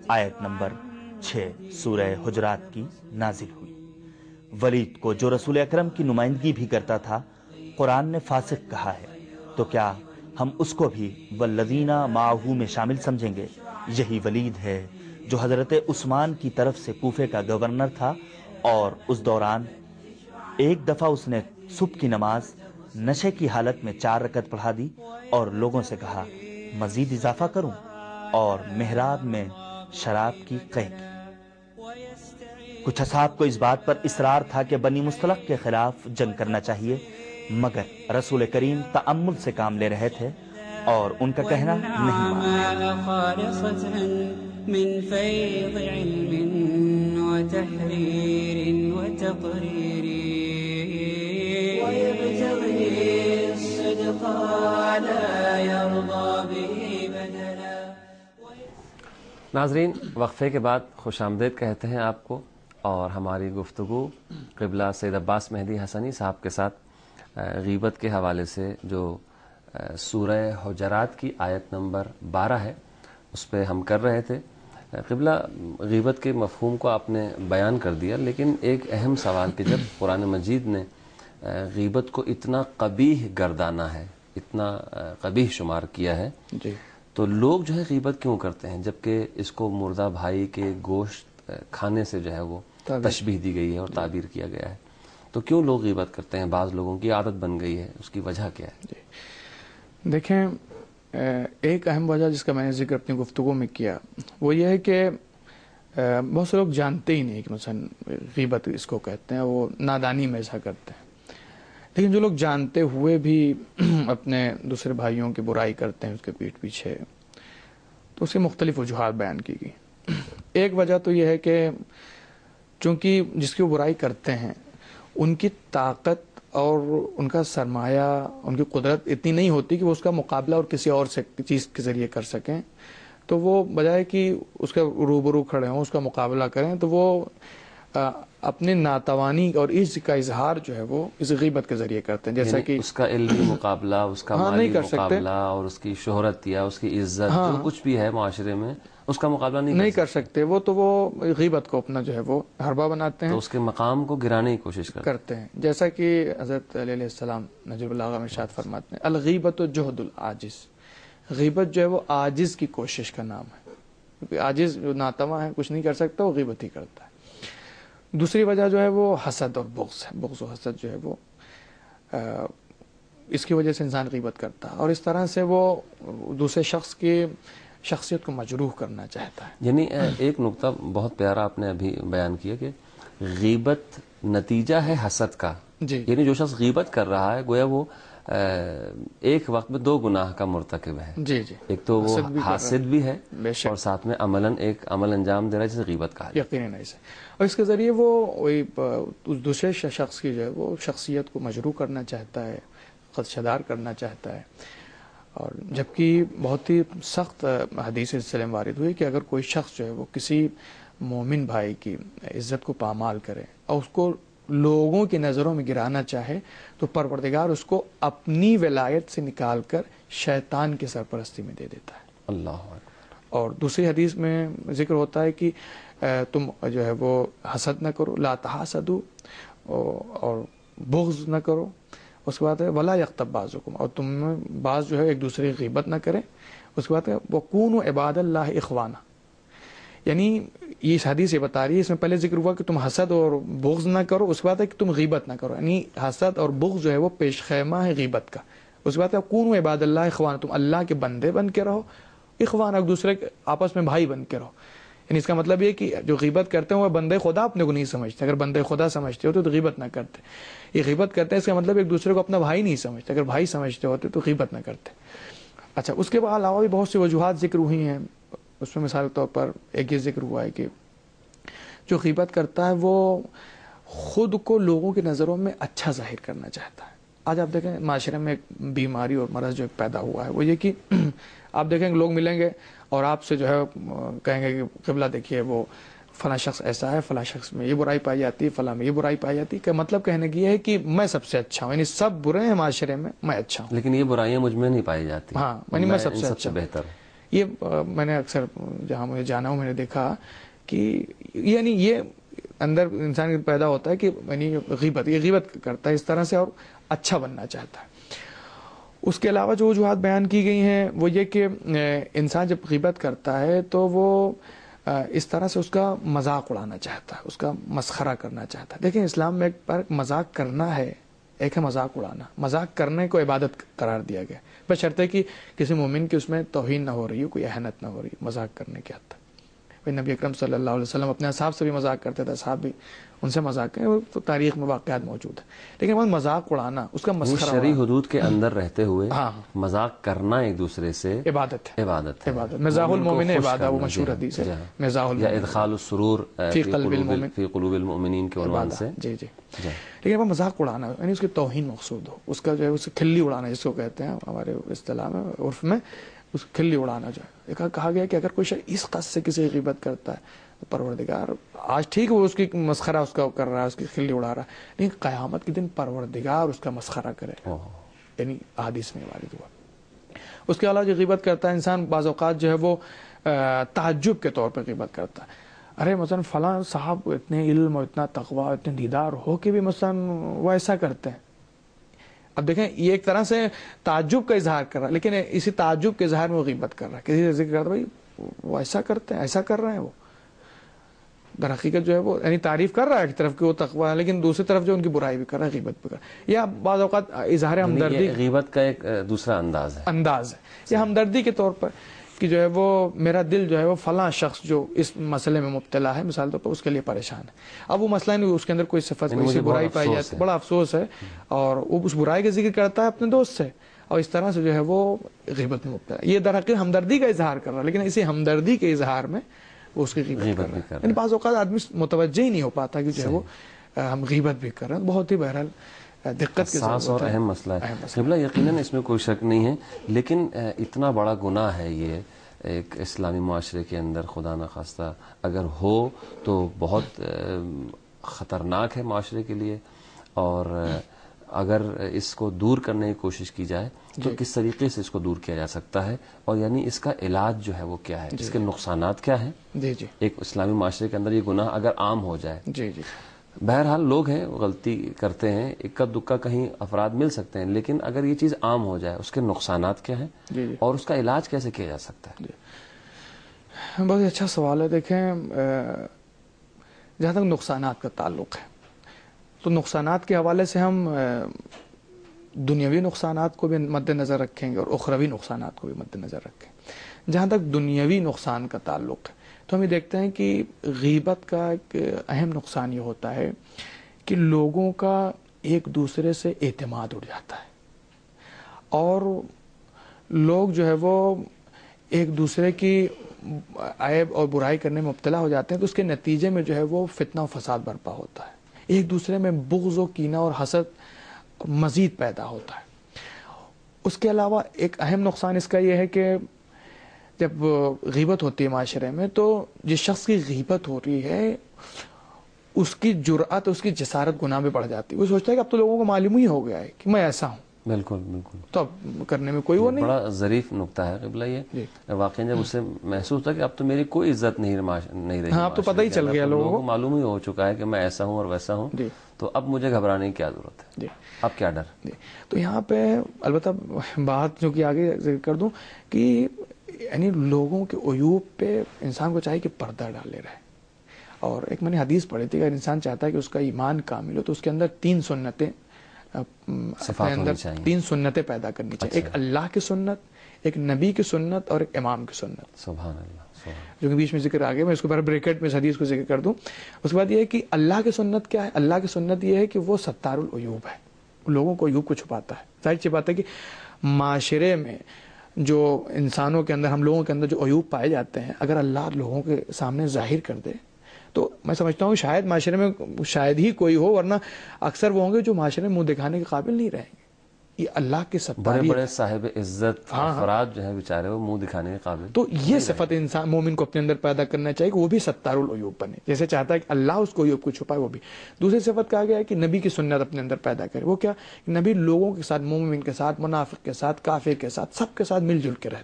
آیت نمبر چھ سورہ حجرات کی نازل ہوئی۔ ولید کو جو رسول اکرم کی نمائندگی بھی کرتا تھا قرآن نے فاسق کہا ہے، تو کیا ہم اس کو بھی والذین معہ میں شامل سمجھیں گے؟ یہی ولید ہے جو حضرت عثمان کی طرف سے کوفے کا گورنر تھا، اور اس دوران ایک دفعہ اس نے صبح کی نماز نشے کی حالت میں چار رکعت پڑھا دی اور لوگوں سے کہا مزید اضافہ کروں، اور محراب میں شراب کی قے کی۔ کچھ اصحاب کو اس بات پر اصرار تھا کہ بنی مصطلق کے خلاف جنگ کرنا چاہیے، مگر رسول کریم تأمل سے کام لے رہے تھے اور ان کا کہنا نہیں مانا۔ من فیض علم وتحریر وتقریر ويبتغي الصدق لا يرضى به بدلا۔ ناظرین، وقفے کے بعد خوش آمدید کہتے ہیں آپ کو، اور ہماری گفتگو قبلہ سید عباس مہدی حسنی صاحب کے ساتھ غیبت کے حوالے سے جو سورہ حجرات کی آیت نمبر بارہ ہے اس پہ ہم کر رہے تھے۔ قبلہ غیبت کے مفہوم کو آپ نے بیان کر دیا، لیکن ایک اہم سوال کہ جب قرآن مجید نے غیبت کو اتنا قبیح گردانا ہے، اتنا قبیح شمار کیا ہے، جی، تو لوگ جو ہے غیبت کیوں کرتے ہیں جبکہ اس کو مردہ بھائی کے گوشت کھانے سے جو ہے وہ تشبیہ دی گئی ہے اور تعبیر کیا گیا ہے، تو کیوں لوگ غیبت کرتے ہیں؟ بعض لوگوں کی عادت بن گئی ہے، اس کی وجہ کیا ہے؟ جی دیکھیں، ایک اہم وجہ جس کا میں نے ذکر اپنی گفتگو میں کیا وہ یہ ہے کہ بہت سے لوگ جانتے ہی نہیں کہ مثلا غیبت اس کو کہتے ہیں، وہ نادانی میں ایسا کرتے ہیں۔ لیکن جو لوگ جانتے ہوئے بھی اپنے دوسرے بھائیوں کی برائی کرتے ہیں اس کے پیٹھ پیچھے، تو اس کی مختلف وجوہات بیان کی گئی۔ ایک وجہ تو یہ ہے کہ چونکہ جس کی وہ برائی کرتے ہیں ان کی طاقت اور ان کا سرمایہ، ان کی قدرت اتنی نہیں ہوتی کہ وہ اس کا مقابلہ اور کسی اور سے چیز کے ذریعے کر سکیں، تو وہ بجائے کہ اس کا روبرو کھڑے ہوں، اس کا مقابلہ کریں، تو وہ اپنے ناتوانی اور عجز کا اظہار جو ہے وہ اس غیبت کے ذریعے کرتے ہیں، جیسا کہ اس کا علمی مقابلہ، اس کا مالی مقابلہ اور اس کی شہرت یا اس کی عزت جو کچھ بھی ہے معاشرے میں اس کا مقابلہ نہیں نہیں کر سکتے، وہ تو وہ غیبت کو اپنا جو ہے وہ حربہ بناتے ہیں، تو اس کے مقام کو گرانے کی کوشش کرتے ہیں، جیسا کہ حضرت علیہ السلام نجم البلاغہ میں ارشاد فرماتے ہیں الغیبت جہد العاجز، غیبت جو ہے وہ عاجز کی کوشش کا نام ہے، کیونکہ عاجز جو ناتواں ہے، کچھ نہیں کر سکتا، وہ غیبت ہی کرتا ہے۔ دوسری وجہ جو ہے وہ حسد اور بغض ہے، بغض و حسد جو ہے وہ اس کی وجہ سے انسان غیبت کرتا ہے، اور اس طرح سے وہ دوسرے شخص کی شخصیت کو مجروح کرنا چاہتا ہے۔ یعنی ایک نقطہ بہت پیارا آپ نے ابھی بیان کیا کہ غیبت نتیجہ ہے حسد کا، جی، یعنی جو شخص غیبت کر رہا ہے گویا وہ ایک وقت میں دو گناہ کا مرتکب ہے، جی جی، ایک تو وہ حاسد بھی ہے اور ساتھ میں عملاً ایک عمل انجام دے رہا ہے جسے غیبت کہا جاتا ہے۔ یقیناً ایسے، اور اس کے ذریعے وہ اس دوسرے شخص کی جو ہے وہ شخصیت کو مجروح کرنا چاہتا ہے، خدشدار کرنا چاہتا ہے، اور جبکہ بہت ہی سخت حدیث اس سلم وارد ہوئی کہ اگر کوئی شخص جو ہے وہ کسی مومن بھائی کی عزت کو پامال کرے اور اس کو لوگوں کی نظروں میں گرانا چاہے تو پروردگار اس کو اپنی ولایت سے نکال کر شیطان کی سرپرستی میں دے دیتا ہے۔ اللہ اکبر۔ اور دوسری حدیث میں ذکر ہوتا ہے کہ تم جو ہے وہ حسد نہ کرو، لا تحاسدوا، اور بغض نہ کرو، اس کے بعد ہے ولا یغتب بعضکم، اور تم میں بعض جو ہے ایک دوسرے کی غیبت نہ کریں، اس کے بعد ہے وکونوا عباد اللہ اخوانا، یعنی یہ حدیث یہ بتا رہی ہے، اس میں پہلے ذکر ہوا کہ تم حسد اور بغض نہ کرو، اس کے بعد ہے کہ تم غیبت نہ کرو، یعنی حسد اور بغض جو ہے وہ پیش خیمہ ہے غیبت کا، اس کے بعد ہے کونوا عباد اللہ اخوانا، تم اللہ کے بندے بن کے رہو، اخوان ایک دوسرے کے آپس میں بھائی بن کے رہو، یعنی اس کا مطلب یہ کہ جو غیبت کرتے ہیں وہ بندے خدا اپنے کو نہیں سمجھتے، اگر بندے خدا سمجھتے ہوتے تو غیبت نہ کرتے، یہ غیبت کرتے ہیں اس کا مطلب ایک دوسرے کو اپنا بھائی نہیں سمجھتے، اگر بھائی سمجھتے ہوتے تو غیبت نہ کرتے۔ اچھا، اس کے علاوہ بھی بہت سی وجوہات ذکر ہوئی ہیں، اس میں مثال کے طور پر ایک یہ ذکر ہوا ہے کہ جو غیبت کرتا ہے وہ خود کو لوگوں کی نظروں میں اچھا ظاہر کرنا چاہتا ہے۔ آج آپ دیکھیں معاشرے میں ایک بیماری اور مرض جو پیدا ہوا ہے وہ یہ کہ آپ دیکھیں کہ لوگ ملیں گے اور آپ سے جو ہے کہیں گے کہ قبلہ دیکھیے وہ فلاں شخص ایسا ہے، فلاں شخص میں یہ برائی پائی جاتی ہے، فلاں میں یہ برائی پائی جاتی ہے، کہ مطلب کہنے کی یہ ہے کہ میں سب سے اچھا ہوں، یعنی سب برے ہیں معاشرے میں، میں اچھا ہوں، لیکن یہ برائیاں مجھ میں نہیں پائی جاتی، ہاں، یعنی میں سب سے سب اچھا سے بہتر ہوں۔ یہ میں نے اکثر جہاں مجھے جانا ہوں میں نے دیکھا کہ یعنی یہ اندر انسان کے پیدا ہوتا ہے کہ یعنی غیبت یہ غیبت کرتا ہے اس طرح سے اور اچھا بننا چاہتا ہے. اس کے علاوہ جو وجوہات بیان کی گئی ہیں وہ یہ کہ انسان جب غیبت کرتا ہے تو وہ اس طرح سے اس کا مذاق اڑانا چاہتا ہے, اس کا مسخرہ کرنا چاہتا ہے. دیکھیں اسلام میں ایک پر مذاق کرنا ہے, ایک ہے مذاق اڑانا. مذاق کرنے کو عبادت قرار دیا گیا, بس شرط ہے کہ کسی مومن کی اس میں توہین نہ ہو رہی ہو, کوئی اہانت نہ ہو رہی, مذاق کرنے کی حد تک. نبی اکرم صلی اللہ علیہ وسلم اپنے اصحاب سے بھی مذاق کرتے تھے, اصحاب بھی ان سے مذاق کریں, تو تاریخ میں واقعات موجود ہیں. لیکن وہ مذاق اڑانا, اس کا مسخرہ شرعی حدود کے اندر رہتے ہوئے مذاق کرنا ایک دوسرے سے عبادت ہے. عبادت ہے. عبادت مزاح المومن عبادت, وہ مشہور حدیث ہے مزاح یا ادخال السرور فی قلوب المؤمنین کے عنوان سے. جی جی لیکن وہ مذاق اڑانا یعنی اس کی توہین مقصود ہو, اس کا جو ہے اس کھلی اڑانا جس کو کہتے ہیں ہمارے اصطلاح میں عرف میں, اس کھلی اڑانا جو ہے. کہا گیا کہ اگر کوئی شخص اس قصد سے کسی غیبت کرتا ہے تو پروردگار آج ٹھیک وہ اس کی مسخرہ اس کا کر رہا ہے, اس کی کھلی اڑا رہا ہے, لیکن قیامت کے دن پروردگار اس کا مسخرہ کرے, یعنی احادیث میں وارد ہوا. اس کے علاوہ جو غیبت کرتا ہے انسان بعض اوقات جو ہے وہ تعجب کے طور پر غیبت کرتا ہے. ارے مثلا فلاں صاحب اتنے علم اور اتنا تقوی اتنے دیدار ہو کے بھی مثلا وہ ایسا کرتے ہیں. اب دیکھیں یہ ایک طرح سے تعجب کا اظہار کر رہا ہے, لیکن اسی تعجب کے اظہار میں وہ غیبت کر رہا ہے. کسی سے ذکر کرتا ہے بھائی وہ ایسا کرتے ہیں, ایسا کر رہے ہیں, وہ در حقیقت جو ہے وہ یعنی تعریف کر رہا ہے ایک طرف کہ وہ تقوی ہے, لیکن دوسری طرف جو ان کی برائی بھی کر رہا ہے, غیبت بھی کر رہا ہے. یا بعض اوقات اظہار ہمدردی, غیبت کا ایک دوسرا انداز ہے انداز ہے یہ ہمدردی کے طور پر کہ جو ہے وہ میرا دل جو ہے وہ فلاں شخص جو اس مسئلے میں مبتلا ہے مثال طور پر اس کے لیے پریشان ہے. اب وہ مسئلہ نہیں, اس کے اندر کوئی صفت کوئی برائی پائی جاتی ہے, بڑا افسوس ہے, اور وہ اس برائی کا ذکر کرتا ہے اپنے دوست سے, اور اس طرح سے جو ہے وہ غیبت میں مبتلا ہے. یہ در حقیقت ہمدردی کا اظہار کر رہا ہے, لیکن اسی ہمدردی کے اظہار میں وہ اس کی غیبت کر رہا ہے. یعنی بعض اوقات آدمی متوجہ ہی نہیں ہو پاتا کہ جو ہے وہ ہم غیبت بھی کر رہے ہیں. بہت ہی بہرحال دقت کے ساتھ اور اہم مسئلہ ہے قبلہ, یقیناً اس میں کوئی شک نہیں ہے, لیکن اتنا بڑا گناہ ہے یہ ایک اسلامی معاشرے کے اندر, خدا نخواستہ اگر ہو تو بہت خطرناک ہے معاشرے کے لیے. اور اگر اس کو دور کرنے کی کوشش کی جائے تو کس طریقے سے اس کو دور کیا جا سکتا ہے, اور یعنی اس کا علاج جو ہے وہ کیا ہے, اس کے نقصانات کیا ہیں. جی جی ایک اسلامی معاشرے کے اندر یہ گناہ اگر عام ہو جائے, جی جی بہرحال لوگ ہیں غلطی کرتے ہیں, اکا دکا کہیں افراد مل سکتے ہیں, لیکن اگر یہ چیز عام ہو جائے اس کے نقصانات کیا ہیں جی جی اور اس کا علاج کیسے کیا جا سکتا ہے. جی بہت اچھا سوال ہے. دیکھیں جہاں تک نقصانات کا تعلق ہے تو نقصانات کے حوالے سے ہم دنیاوی نقصانات کو بھی مد نظر رکھیں گے اور اخروی نقصانات کو بھی مد نظر رکھیں. جہاں تک دنیاوی نقصان کا تعلق ہے تو ہم یہ دیکھتے ہیں کہ غیبت کا ایک اہم نقصان یہ ہوتا ہے کہ لوگوں کا ایک دوسرے سے اعتماد اٹھ جاتا ہے, اور لوگ جو ہے وہ ایک دوسرے کی عیب اور برائی کرنے میں مبتلا ہو جاتے ہیں, تو اس کے نتیجے میں جو ہے وہ فتنہ و فساد برپا ہوتا ہے, ایک دوسرے میں بغض و کینہ اور حسد مزید پیدا ہوتا ہے. اس کے علاوہ ایک اہم نقصان اس کا یہ ہے کہ جب غیبت ہوتی ہے معاشرے میں تو جس شخص کی غیبت ہو رہی ہے اس کی جرأت, اس کی جسارت گناہ میں بڑھ جاتی ہے. وہ سوچتا ہے کہ اب تو لوگوں کو معلوم ہی ہو گیا ہے کہ میں ایسا ہوں. بالکل بالکل, تو اب کرنے میں کوئی وہ نہیں. بڑا ظریف نقطہ ہے قبلہ یہ, واقعی جب اسے محسوس ہوتا کہ اب تو میری کوئی عزت نہیں نہیں رہی, ہاں اب تو پتہ ہی چل گیا, لوگوں کو معلوم ہی ہو چکا ہے کہ میں ایسا ہوں اور ویسا ہوں, تو اب مجھے گھبرانے کی کیا ضرورت ہے, اب کیا ڈر. تو یہاں پہ البتہ بات جو کہ آگے ذکر کر دوں کہ یعنی لوگوں کے عیوب پہ انسان کو چاہیے کہ پردہ ڈالے رہے. اور ایک میں نے حدیث پڑھی تھی کہ اگر انسان چاہتا ہے کہ اس کا ایمان کامل ہو تو اس کے اندر تین سنتیں اپنے اندر تین سنتیں پیدا کرنی چاہیے. ایک اللہ کی سنت, ایک نبی کی سنت اور ایک امام کی سنت. سبحان اللہ, جو کہ بیچ میں ذکر آگے, میں اس کو بڑا بریکٹ میں اس حدیث کو ذکر کر دوں. اس کے بعد یہ ہے کہ اللہ کی سنت کیا ہے. اللہ کی سنت یہ ہے کہ وہ ستار العیوب ہے, لوگوں کو عیوب کو چھپاتا ہے. ظاہر سی بات ہے کہ معاشرے میں جو انسانوں کے اندر, ہم لوگوں کے اندر جو عیوب پائے جاتے ہیں, اگر اللہ لوگوں کے سامنے ظاہر کر دے تو میں سمجھتا ہوں شاید معاشرے میں شاید ہی کوئی ہو, ورنہ اکثر وہ ہوں گے جو معاشرے میں منہ دکھانے کے قابل نہیں رہیں گے. یہ اللہ کے ستاری, بڑے بڑے صاحب عزت افراد جو ہیں بیچارے وہ منہ دکھانے کے قابل. تو یہ صفت انسان مومن کو اپنے اندر پیدا کرنا چاہیے کہ وہ بھی ستار العیوب بنے, جیسے چاہتا ہے کہ اللہ اس کو عیوب کو چھپائے وہ بھی. دوسری صفت کہا گیا ہے کہ نبی کی سنت اپنے اندر پیدا کرے. وہ کیا, نبی لوگوں کے ساتھ, مومن کے ساتھ, منافق کے ساتھ, کافر کے ساتھ, سب کے ساتھ مل جل کے رہتے تھے.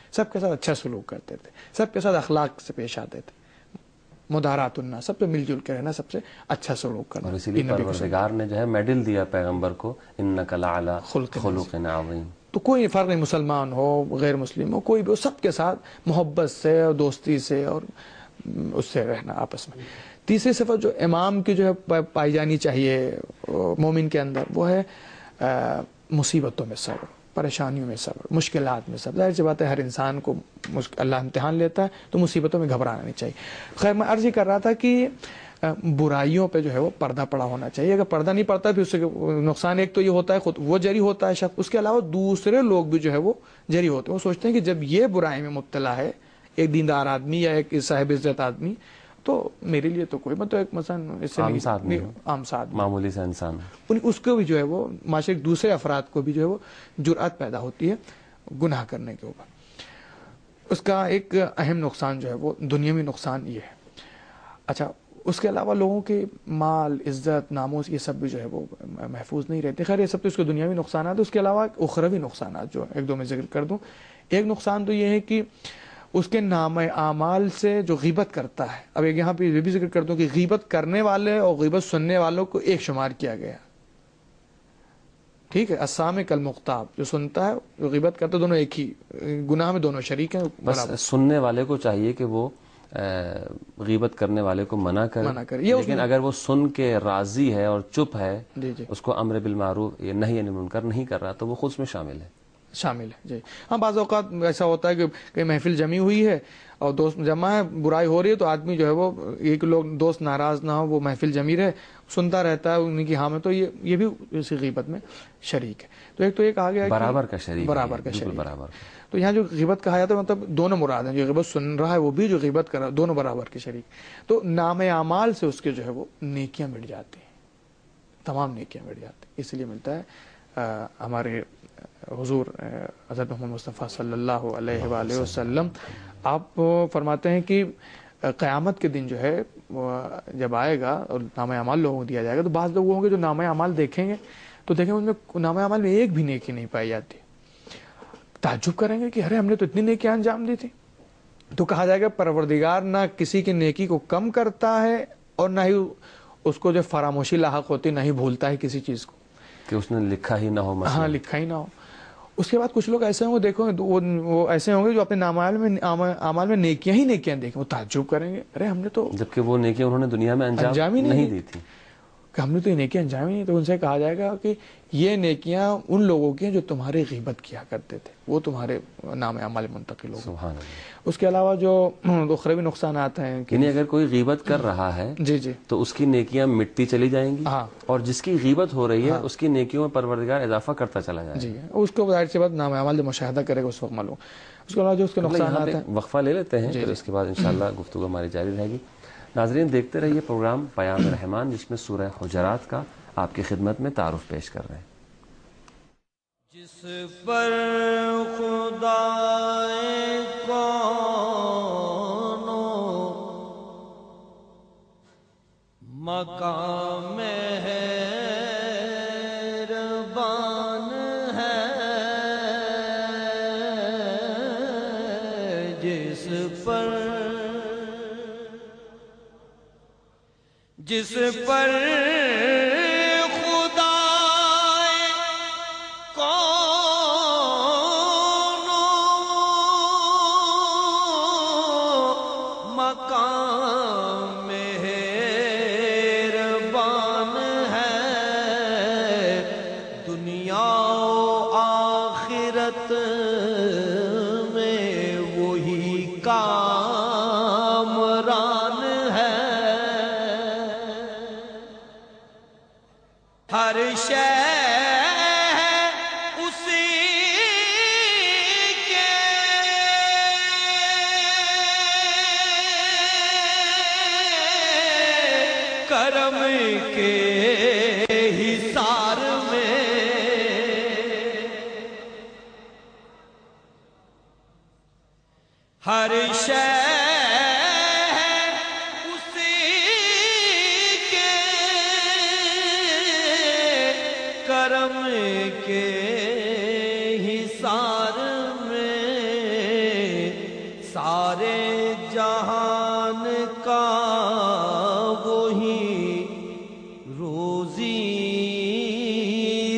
سب کے ساتھ اچھا سلوک کرتے تھے، سب کے ساتھ اخلاق سے پیش آتے تھے، مدارات الناس، سب سے مل جل کے رہنا، سب سے اچھا سلوک کرنا. اور اسی لیے پروردگار نے جو ہے میڈل دیا پیغمبر کو، انک لعلی خلق عظیم. تو کوئی فرق نہیں، مسلمان ہو غیر مسلم ہو، کوئی بھی ہو، سب کے ساتھ محبت سے اور دوستی سے اور اس سے رہنا آپس میں. تیسری صفت جو امام کی جو ہے پائی جانی چاہیے مومن کے اندر، وہ ہے مصیبتوں میں صبر، پریشانیوں میں صبر، مشکلات میں صبر. ظاہر سی بات ہے ہر انسان کو اللہ امتحان لیتا ہے تو مصیبتوں میں گھبرانا نہیں چاہیے. خیر میں عرض ہی کر رہا تھا کہ برائیوں پہ جو ہے وہ پردہ پڑا ہونا چاہیے. اگر پردہ نہیں پڑتا پھر اس سے نقصان ایک تو یہ ہوتا ہے خود وہ جری ہوتا ہے شخص، اس کے علاوہ دوسرے لوگ بھی جو ہے وہ جری ہوتے ہیں. وہ سوچتے ہیں کہ جب یہ برائی میں مبتلا ہے ایک دیندار آدمی یا ایک صاحب عزت آدمی، تو میرے لیے تو کوئی مطلب ایک مثلا اس سے عام سا آدمی، معمولی سا انسان، اس کو بھی جو ہے وہ معاشرے کے دوسرے افراد کو بھی جو ہے وہ جرأت پیدا ہوتی ہے گناہ کرنے کے اوپر. اس کا ایک اہم نقصان جو ہے وہ دنیاوی نقصان یہ ہے. اچھا اس کے علاوہ لوگوں کے مال، عزت، ناموس یہ سب بھی جو ہے وہ محفوظ نہیں رہتے. خیر یہ سب تو اس کے دنیاوی نقصانات. اس کے علاوہ اخروی نقصانات جو ایک دو میں ذکر کر دوں. ایک نقصان تو یہ ہے کہ اس کے نام اعمال سے جو غیبت کرتا ہے، اب ایک یہاں پہ یہ بھی ذکر کر دوں کہ غیبت کرنے والے اور غیبت سننے والوں کو ایک شمار کیا گیا. ٹھیک ہے، السامع المغتاب، جو سنتا ہے جو غیبت کرتا ہے، دونوں ایک ہی گناہ میں دونوں شریک ہیں. بس سننے والے کو چاہیے کہ وہ غیبت کرنے والے کو منع کرے، منع کرے. لیکن اگر وہ سن کے راضی ہے اور چپ ہے، جی جی اس کو امر بالمعروف یا نہی عن المنکر نہیں کر رہا، تو وہ خود اس میں شامل ہے شامل ہے. جی ہاں، بعض اوقات ایسا ہوتا ہے کہ کہیں محفل جمی ہوئی ہے اور دوست جمع ہے، برائی ہو رہی ہے، تو آدمی جو ہے وہ ایک لوگ دوست ناراض نہ ہو، وہ محفل جمی رہے، سنتا رہتا ہے ان کی ہاں میں، تو یہ یہ بھی اسی غیبت میں شریک ہے. تو ایک تو ایک آ گیا برابر کا شریک، برابر کا شریک برابر. تو یہاں جو غیبت کہا جاتا ہے مطلب دونوں مراد ہیں، جو غیبت سن رہا ہے وہ بھی، جو غیبت کر رہا ہے، دونوں برابر کے شریک. تو نام اعمال سے اس کے جو ہے وہ نیکیاں مٹ جاتی ہیں، تمام نیکیاں مٹ جاتی ہیں. اس لیے ملتا ہے ہمارے حضور حضرت محمد مصطفیٰ صلی اللہ علیہ وآلہ وسلم آپ فرماتے ہیں کہ قیامت کے دن جو ہے جب آئے گا اور نام اعمال لوگوں کو دیا جائے گا، تو بعض لوگ ہوں گے جو نام اعمال دیکھیں گے تو دیکھیں ان میں نام اعمال میں ایک بھی نیکی نہیں پائی جاتی. تعجب کریں گے کہ ارے ہم نے تو اتنی نیکیاں انجام دی تھی. تو کہا جائے گا پروردگار نہ کسی کی نیکی کو کم کرتا ہے اور نہ ہی اس کو جو فراموشی لاحق ہوتی، نہ ہی بھولتا ہے کسی چیز کو کہ اس نے لکھا ہی نہ ہو. ہاں لکھا ہی نہ ہو. اس کے بعد کچھ لوگ ایسے ہوں گے، دیکھو وہ ایسے ہوں گے جو اپنے اعمال میں اعمال میں نیکیاں ہی نیکیاں دیکھیں، وہ تعجب کریں گے ارے ہم نے تو، جبکہ وہ نیکیاں انہوں نے دنیا میں انجام ہی نہیں دی تھی، کہ ہم نے تو یہ نیکیاں انجام ہی نہیں. تو ان سے کہا جائے گا کہ یہ نیکیاں ان لوگوں کی ہیں جو تمہاری غیبت کیا کرتے تھے، وہ تمہارے نام اعمال منتقل ہو. سبحان اللہ. اس کے علاوہ جو اخروی نقصانات ہیں، یعنی اگر کوئی غیبت کر رہا ہے جی جی تو اس کی نیکیاں مٹتی چلی جائیں گی، اور جس کی غیبت ہو رہی ہے اس کی نیکیوں میں پروردگار اضافہ کرتا چلا جائے گا. جی اس کو ظاہر سی بات نام اعمال جو مشاہدہ کرے گا اس وقت معلوم. اس کے علاوہ جو اس کے نقصانات ہیں، وقفہ لے لیتے ہیں، پھر اس کے بعد انشاءاللہ گفتگو ہماری جاری رہے گی. ناظرین دیکھتے رہیے پروگرام پیام رحمان، جس میں سورہ حجرات کا آپ کی خدمت میں تعارف پیش کر رہے ہیں. جس پر خدا کونو مقام مہربان ہے، جس پر جس پر کرم کے حصار میں ہر شے اسی کے کرم کے حصار میں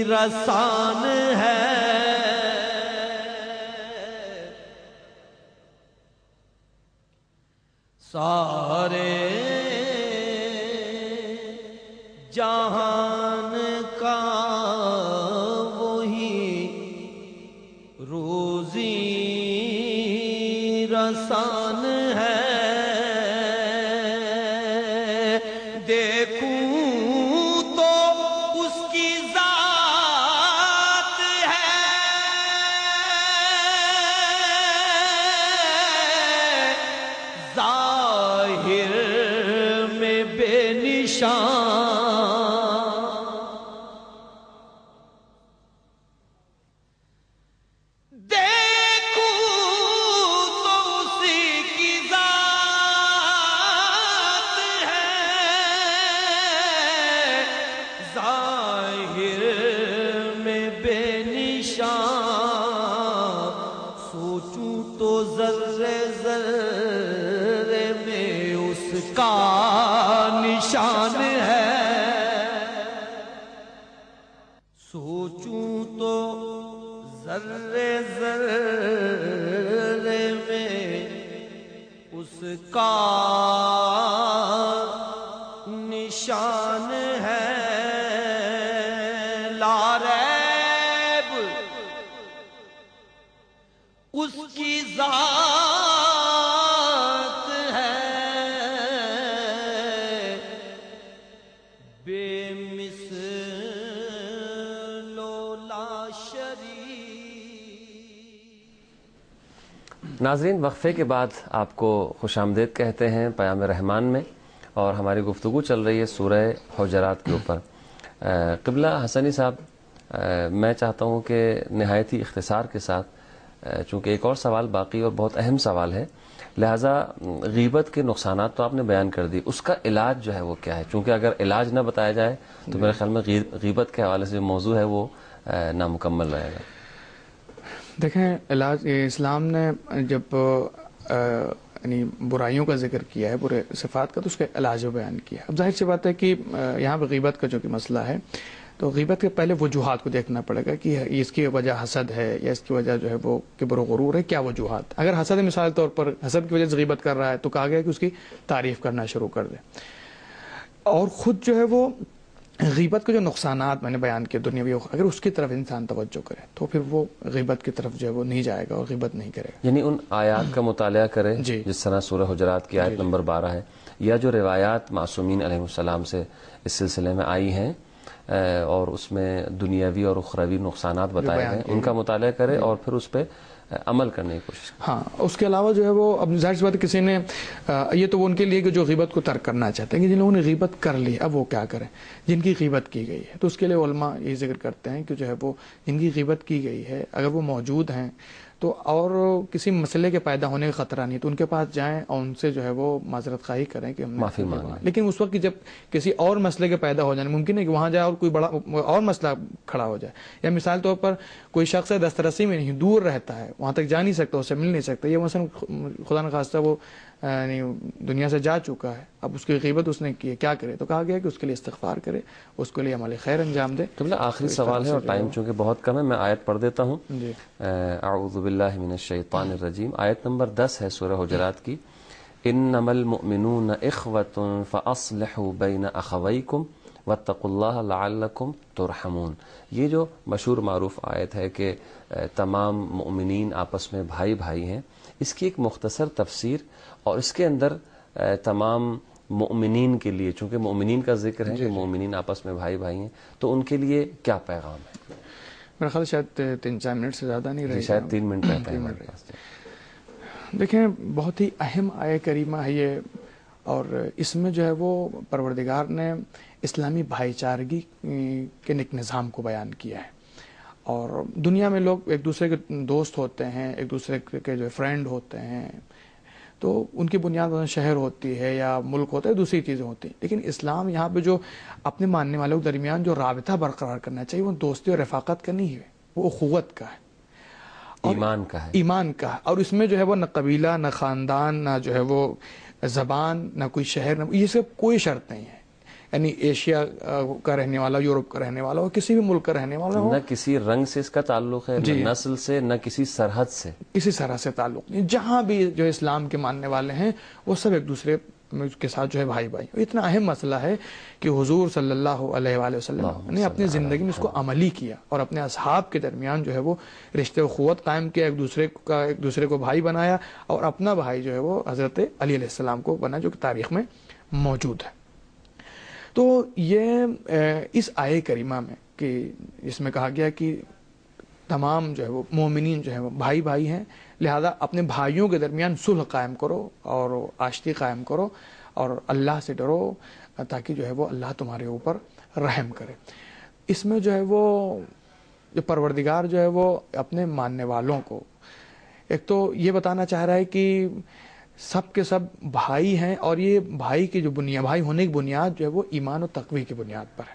رسان ہے سارے جہان کا وہی روزی رسان ہے نشان ہے سوچوں تو ذرے ذرے میں اس کا نشان ہے لا ریب اس کی ذات ناظرین، وقفے کے بعد آپ کو خوش آمدید کہتے ہیں پیام رحمان میں، اور ہماری گفتگو چل رہی ہے سورہ حجرات کے اوپر۔ قبلہ حسنی صاحب، میں چاہتا ہوں کہ نہایت ہی اختصار کے ساتھ، چونکہ ایک اور سوال باقی اور بہت اہم سوال ہے، لہٰذا غیبت کے نقصانات تو آپ نے بیان کر دی، اس کا علاج جو ہے وہ کیا ہے؟ چونکہ اگر علاج نہ بتایا جائے تو میرے خیال میں غیبت کے حوالے سے جو موضوع ہے وہ نامکمل رہے گا۔ دیکھیں، علاج اسلام نے جب یعنی برائیوں کا ذکر کیا ہے، برے صفات کا، تو اس کا علاج بیان کیا ہے۔ اب ظاہر سی بات ہے کہ یہاں پہ غیبت کا جو کہ مسئلہ ہے، تو غیبت کے پہلے وجوہات کو دیکھنا پڑے گا کہ اس کی وجہ حسد ہے یا اس کی وجہ جو ہے وہ کبر و غرور ہے، کیا وجوہات۔ اگر حسد مثال طور پر حسد کی وجہ سے غیبت کر رہا ہے تو کہا گیا کہ اس کی تعریف کرنا شروع کر دے، اور خود جو ہے وہ غیبت کے جو نقصانات میں نے بیان کیے دنیاوی، اگر اس کی طرف انسان توجہ کرے تو پھر وہ غیبت کی طرف جو ہے وہ نہیں جائے گا اور غیبت نہیں کرے گا۔ یعنی ان آیات کا مطالعہ کرے جی جس طرح سورہ حجرات کی آیت نمبر بارہ ہے، یا جو روایات معصومین علیہ السلام سے اس سلسلے میں آئی ہیں اور اس میں دنیاوی اور اخروی نقصانات بتائے ہیں، ان کا مطالعہ کرے اور پھر اس پہ عمل کرنے کی کوشش کرے۔ ہاں، اس کے علاوہ جو ہے وہ اب ظاہر سی بات کسی نے یہ تو وہ ان کے لیے کہ جو غیبت کو ترک کرنا چاہتے ہیں، کہ جن لوگوں نے غیبت کر لی اب وہ کیا کریں، جن کی غیبت کی گئی ہے، تو اس کے لیے علماء یہ ذکر کرتے ہیں کہ جو ہے وہ جن کی غیبت کی گئی ہے اگر وہ موجود ہیں تو اور کسی مسئلے کے پیدا ہونے کا خطرہ نہیں تو ان کے پاس جائیں اور ان سے جو ہے وہ معذرت خواہی کریں کہ ہم نے معافی مانگیں۔ لیکن اس وقت جب کسی اور مسئلے کے پیدا ہو جانے، ممکن ہے کہ وہاں جائے اور کوئی بڑا اور مسئلہ کھڑا ہو جائے، یا مثال طور پر کوئی شخص ہے دسترسی میں نہیں، دور رہتا ہے، وہاں تک جا نہیں سکتا، اس سے مل نہیں سکتا، یہ مثلا خدا نخواستہ وہ یعنی دنیا سے جا چکا ہے، اب اس کی غیبت اس نے کی ہے، کیا کرے؟ تو کہا گیا کہ اس کے لیے استغفار کرے، اس کے لیے عمل خیر انجام دے۔ قبلہ آخری سوال ہے اور ٹائم چونکہ بہت کم ہے، میں آیت پڑھ دیتا ہوں۔ جی اعوذ باللہ من الشیطان الرجیم، آیت نمبر دس ہے سورہ حجرات کی، انما المؤمنون اخوۃ فاصلحوا بین اخویکم واتقوا اللہ لعلکم ترحمون۔ یہ جو مشہور معروف آیت ہے کہ تمام مؤمنین آپس میں بھائی بھائی ہیں، اس کی ایک مختصر تفسیر اور اس کے اندر تمام مؤمنین کے لیے، چونکہ مؤمنین کا ذکر ہے کہ مومنین آپس میں بھائی بھائی ہیں، تو ان کے لیے کیا پیغام ہے؟ میرا خیال شاید تین چار منٹ سے زیادہ نہیں رہے، شاید تین منٹ رہتا ہے ہمارے پاس۔ دیکھیں، بہت ہی اہم آیہ کریمہ ہے یہ، اور اس میں جو ہے وہ پروردگار نے اسلامی بھائی چارگی کے ایک نظام کو بیان کیا ہے، اور دنیا میں لوگ ایک دوسرے کے دوست ہوتے ہیں، ایک دوسرے کے جو فرینڈ ہوتے ہیں، تو ان کی بنیاد شہر ہوتی ہے یا ملک ہوتا ہے، دوسری چیزیں ہوتی ہیں، لیکن اسلام یہاں پہ جو اپنے ماننے والوں کے درمیان جو رابطہ برقرار کرنا چاہیے وہ دوستی اور رفاقت کا نہیں ہے، وہ اخوت کا ہے، ایمان کا ہے، ایمان کا ہے، اور اس میں جو ہے وہ نہ قبیلہ، نہ خاندان، نہ جو ہے وہ زبان، نہ کوئی شہر، نہ یہ سب کوئی شرط نہیں ہے یعنی ایشیا کا رہنے والا، یورپ کا رہنے والا ہو، کسی بھی ملک کا رہنے والا ہو، نہ کسی رنگ سے اس کا تعلق ہے، جی، نہ نسل سے، نہ کسی سرحد سے، کسی طرح سے تعلق نہیں، جہاں بھی جو اسلام کے ماننے والے ہیں وہ سب ایک دوسرے کے ساتھ جو ہے بھائی بھائی. اتنا اہم مسئلہ ہے کہ حضور صلی اللہ علیہ وآلہ وسلم نے اپنی زندگی میں اس کو عملی کیا اور اپنے اصحاب کے درمیان جو ہے وہ رشتے اخوت قائم کیا، ایک دوسرے کا ایک دوسرے کو بھائی بنایا، اور اپنا بھائی جو ہے وہ حضرت علی علیہ السلام کو بنا، جو کہ تاریخ میں موجود ہے. تو یہ اس آیے کریمہ میں کہ جس میں کہا گیا کہ تمام جو ہے وہ مومنین جو ہے وہ بھائی بھائی ہیں، لہذا اپنے بھائیوں کے درمیان صلح قائم کرو اور آشتی قائم کرو اور اللہ سے ڈرو تاکہ جو ہے وہ اللہ تمہارے اوپر رحم کرے. اس میں جو ہے وہ جو پروردگار جو ہے وہ اپنے ماننے والوں کو ایک تو یہ بتانا چاہ رہا ہے کہ سب کے سب بھائی ہیں، اور یہ بھائی کی جو بنیاد، بھائی ہونے کی بنیاد جو ہے وہ ایمان و تقوی کی بنیاد پر ہے.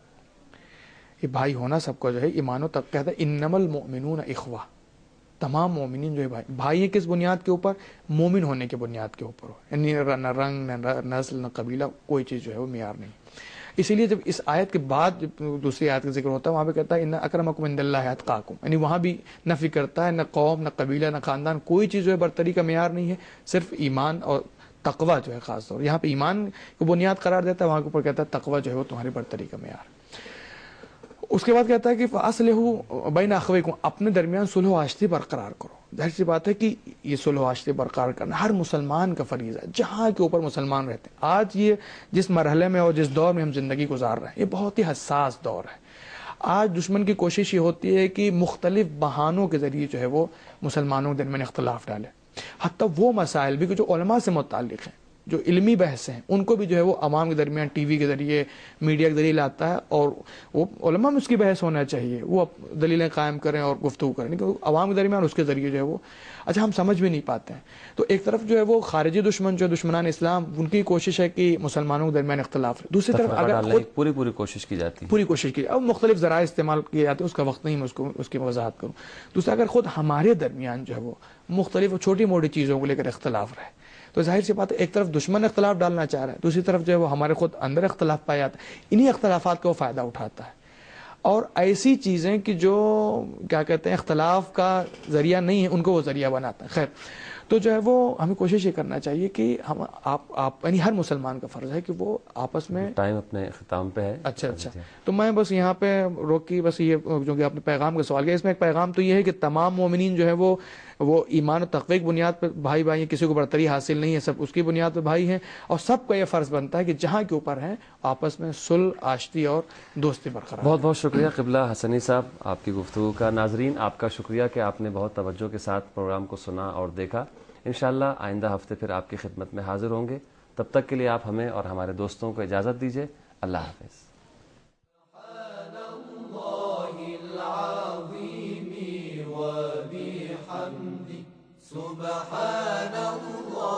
یہ بھائی ہونا سب کو جو ہے ایمان و تقوی کہتا ہے، انما المؤمنون اخوہ، تمام مومنین جو ہے بھائی بھائی ہیں. کس بنیاد کے اوپر؟ مومن ہونے کے بنیاد کے اوپر ہو، یعنی نہ رنگ، نہ نسل، نہ قبیلہ، کوئی چیز جو ہے وہ معیار نہیں. اسی لیے جب اس آیت کے بعد دوسری آیت کا ذکر ہوتا ہے وہاں پہ کہتا ہے ان اکرمکم عند اللہ اتقاکم، یعنی وہاں بھی نفی کرتا ہے، نہ قوم، نہ قبیلہ، نہ خاندان، کوئی چیز جو ہے برتری کا معیار نہیں ہے، صرف ایمان اور تقوی جو ہے خاص طور. یہاں پہ ایمان کو بنیاد قرار دیتا ہے، وہاں کے اوپر کہتا ہے تقوی جو ہے وہ تمہاری برتری کا معیار. اس کے بعد کہتا ہے کہ فاصلحوا بین اخویکم، اپنے درمیان صلح و آشتی برقرار کرو. ظاہر سی بات ہے کہ یہ صلح و آشتی برقرار کرنا ہر مسلمان کا فریضہ ہے، جہاں کے اوپر مسلمان رہتے ہیں. آج یہ جس مرحلے میں اور جس دور میں ہم زندگی گزار رہے ہیں یہ بہت ہی حساس دور ہے. آج دشمن کی کوشش یہ ہوتی ہے کہ مختلف بہانوں کے ذریعے جو ہے وہ مسلمانوں کے درمیان اختلاف ڈالے. حتیٰ وہ مسائل بھی جو علماء سے متعلق ہیں، جو علمی بحث ہیں، ان کو بھی جو ہے وہ عوام کے درمیان ٹی وی کے ذریعے، میڈیا کے ذریعے لاتا ہے، اور وہ علماء میں اس کی بحث ہونا چاہیے، وہ دلیلیں قائم کریں اور گفتگو کریں، لیکن عوام کے درمیان اس کے ذریعے جو ہے وہ اچھا ہم سمجھ بھی نہیں پاتے ہیں. تو ایک طرف جو ہے وہ خارجی دشمن جو دشمنان اسلام، ان کی کوشش ہے کہ مسلمانوں کے درمیان اختلاف ہے. دوسری طرف اگر خود پوری پوری کوشش کی جاتی ہے، پوری کوشش کی، اب مختلف ذرائع استعمال کیے جاتے ہیں، اس کا وقت نہیں میں اس کو اس کی وضاحت کروں. دوسرا اگر خود ہمارے درمیان جو ہے وہ مختلف چھوٹی موٹی چیزوں کو لے کر اختلاف رہے تو ظاہر سی بات ہے ایک طرف دشمن اختلاف ڈالنا چاہ رہا ہے، دوسری طرف جو ہے وہ ہمارے خود اندر اختلاف پایا جاتا ہے. انہی اختلافات کا وہ فائدہ اٹھاتا ہے، اور ایسی چیزیں کہ جو کیا کہتے ہیں اختلاف کا ذریعہ نہیں ہے ان کو وہ ذریعہ بناتا ہے. خیر، تو جو ہے وہ ہمیں کوشش یہ کرنا چاہیے کہ ہم آپ آپ یعنی ہر مسلمان کا فرض ہے کہ وہ آپس میں ٹائم اپنے اختتام پہ ہے. اچھا اچھا تو میں بس یہاں پہ روکی، بس یہ جو کہ آپ نے پیغام کا سوال کیا، اس میں ایک پیغام تو یہ ہے کہ تمام مومنین جو ہے وہ وہ ایمان و تقوی کی بنیاد پر بھائی بھائی ہیں، کسی کو برتری حاصل نہیں ہے، سب اس کی بنیاد پر بھائی ہیں، اور سب کا یہ فرض بنتا ہے کہ جہاں کے اوپر ہیں آپس میں صلح، آشتی اور دوستی برقرار. بہت بہت شکریہ قبلہ حسنی صاحب آپ کی گفتگو کا. ناظرین آپ کا شکریہ کہ آپ نے بہت توجہ کے ساتھ پروگرام کو سنا اور دیکھا. انشاءاللہ آئندہ ہفتے پھر آپ کی خدمت میں حاضر ہوں گے. تب تک کے لیے آپ ہمیں اور ہمارے دوستوں کو اجازت دیجیے. اللہ حافظ. سبحان اللہ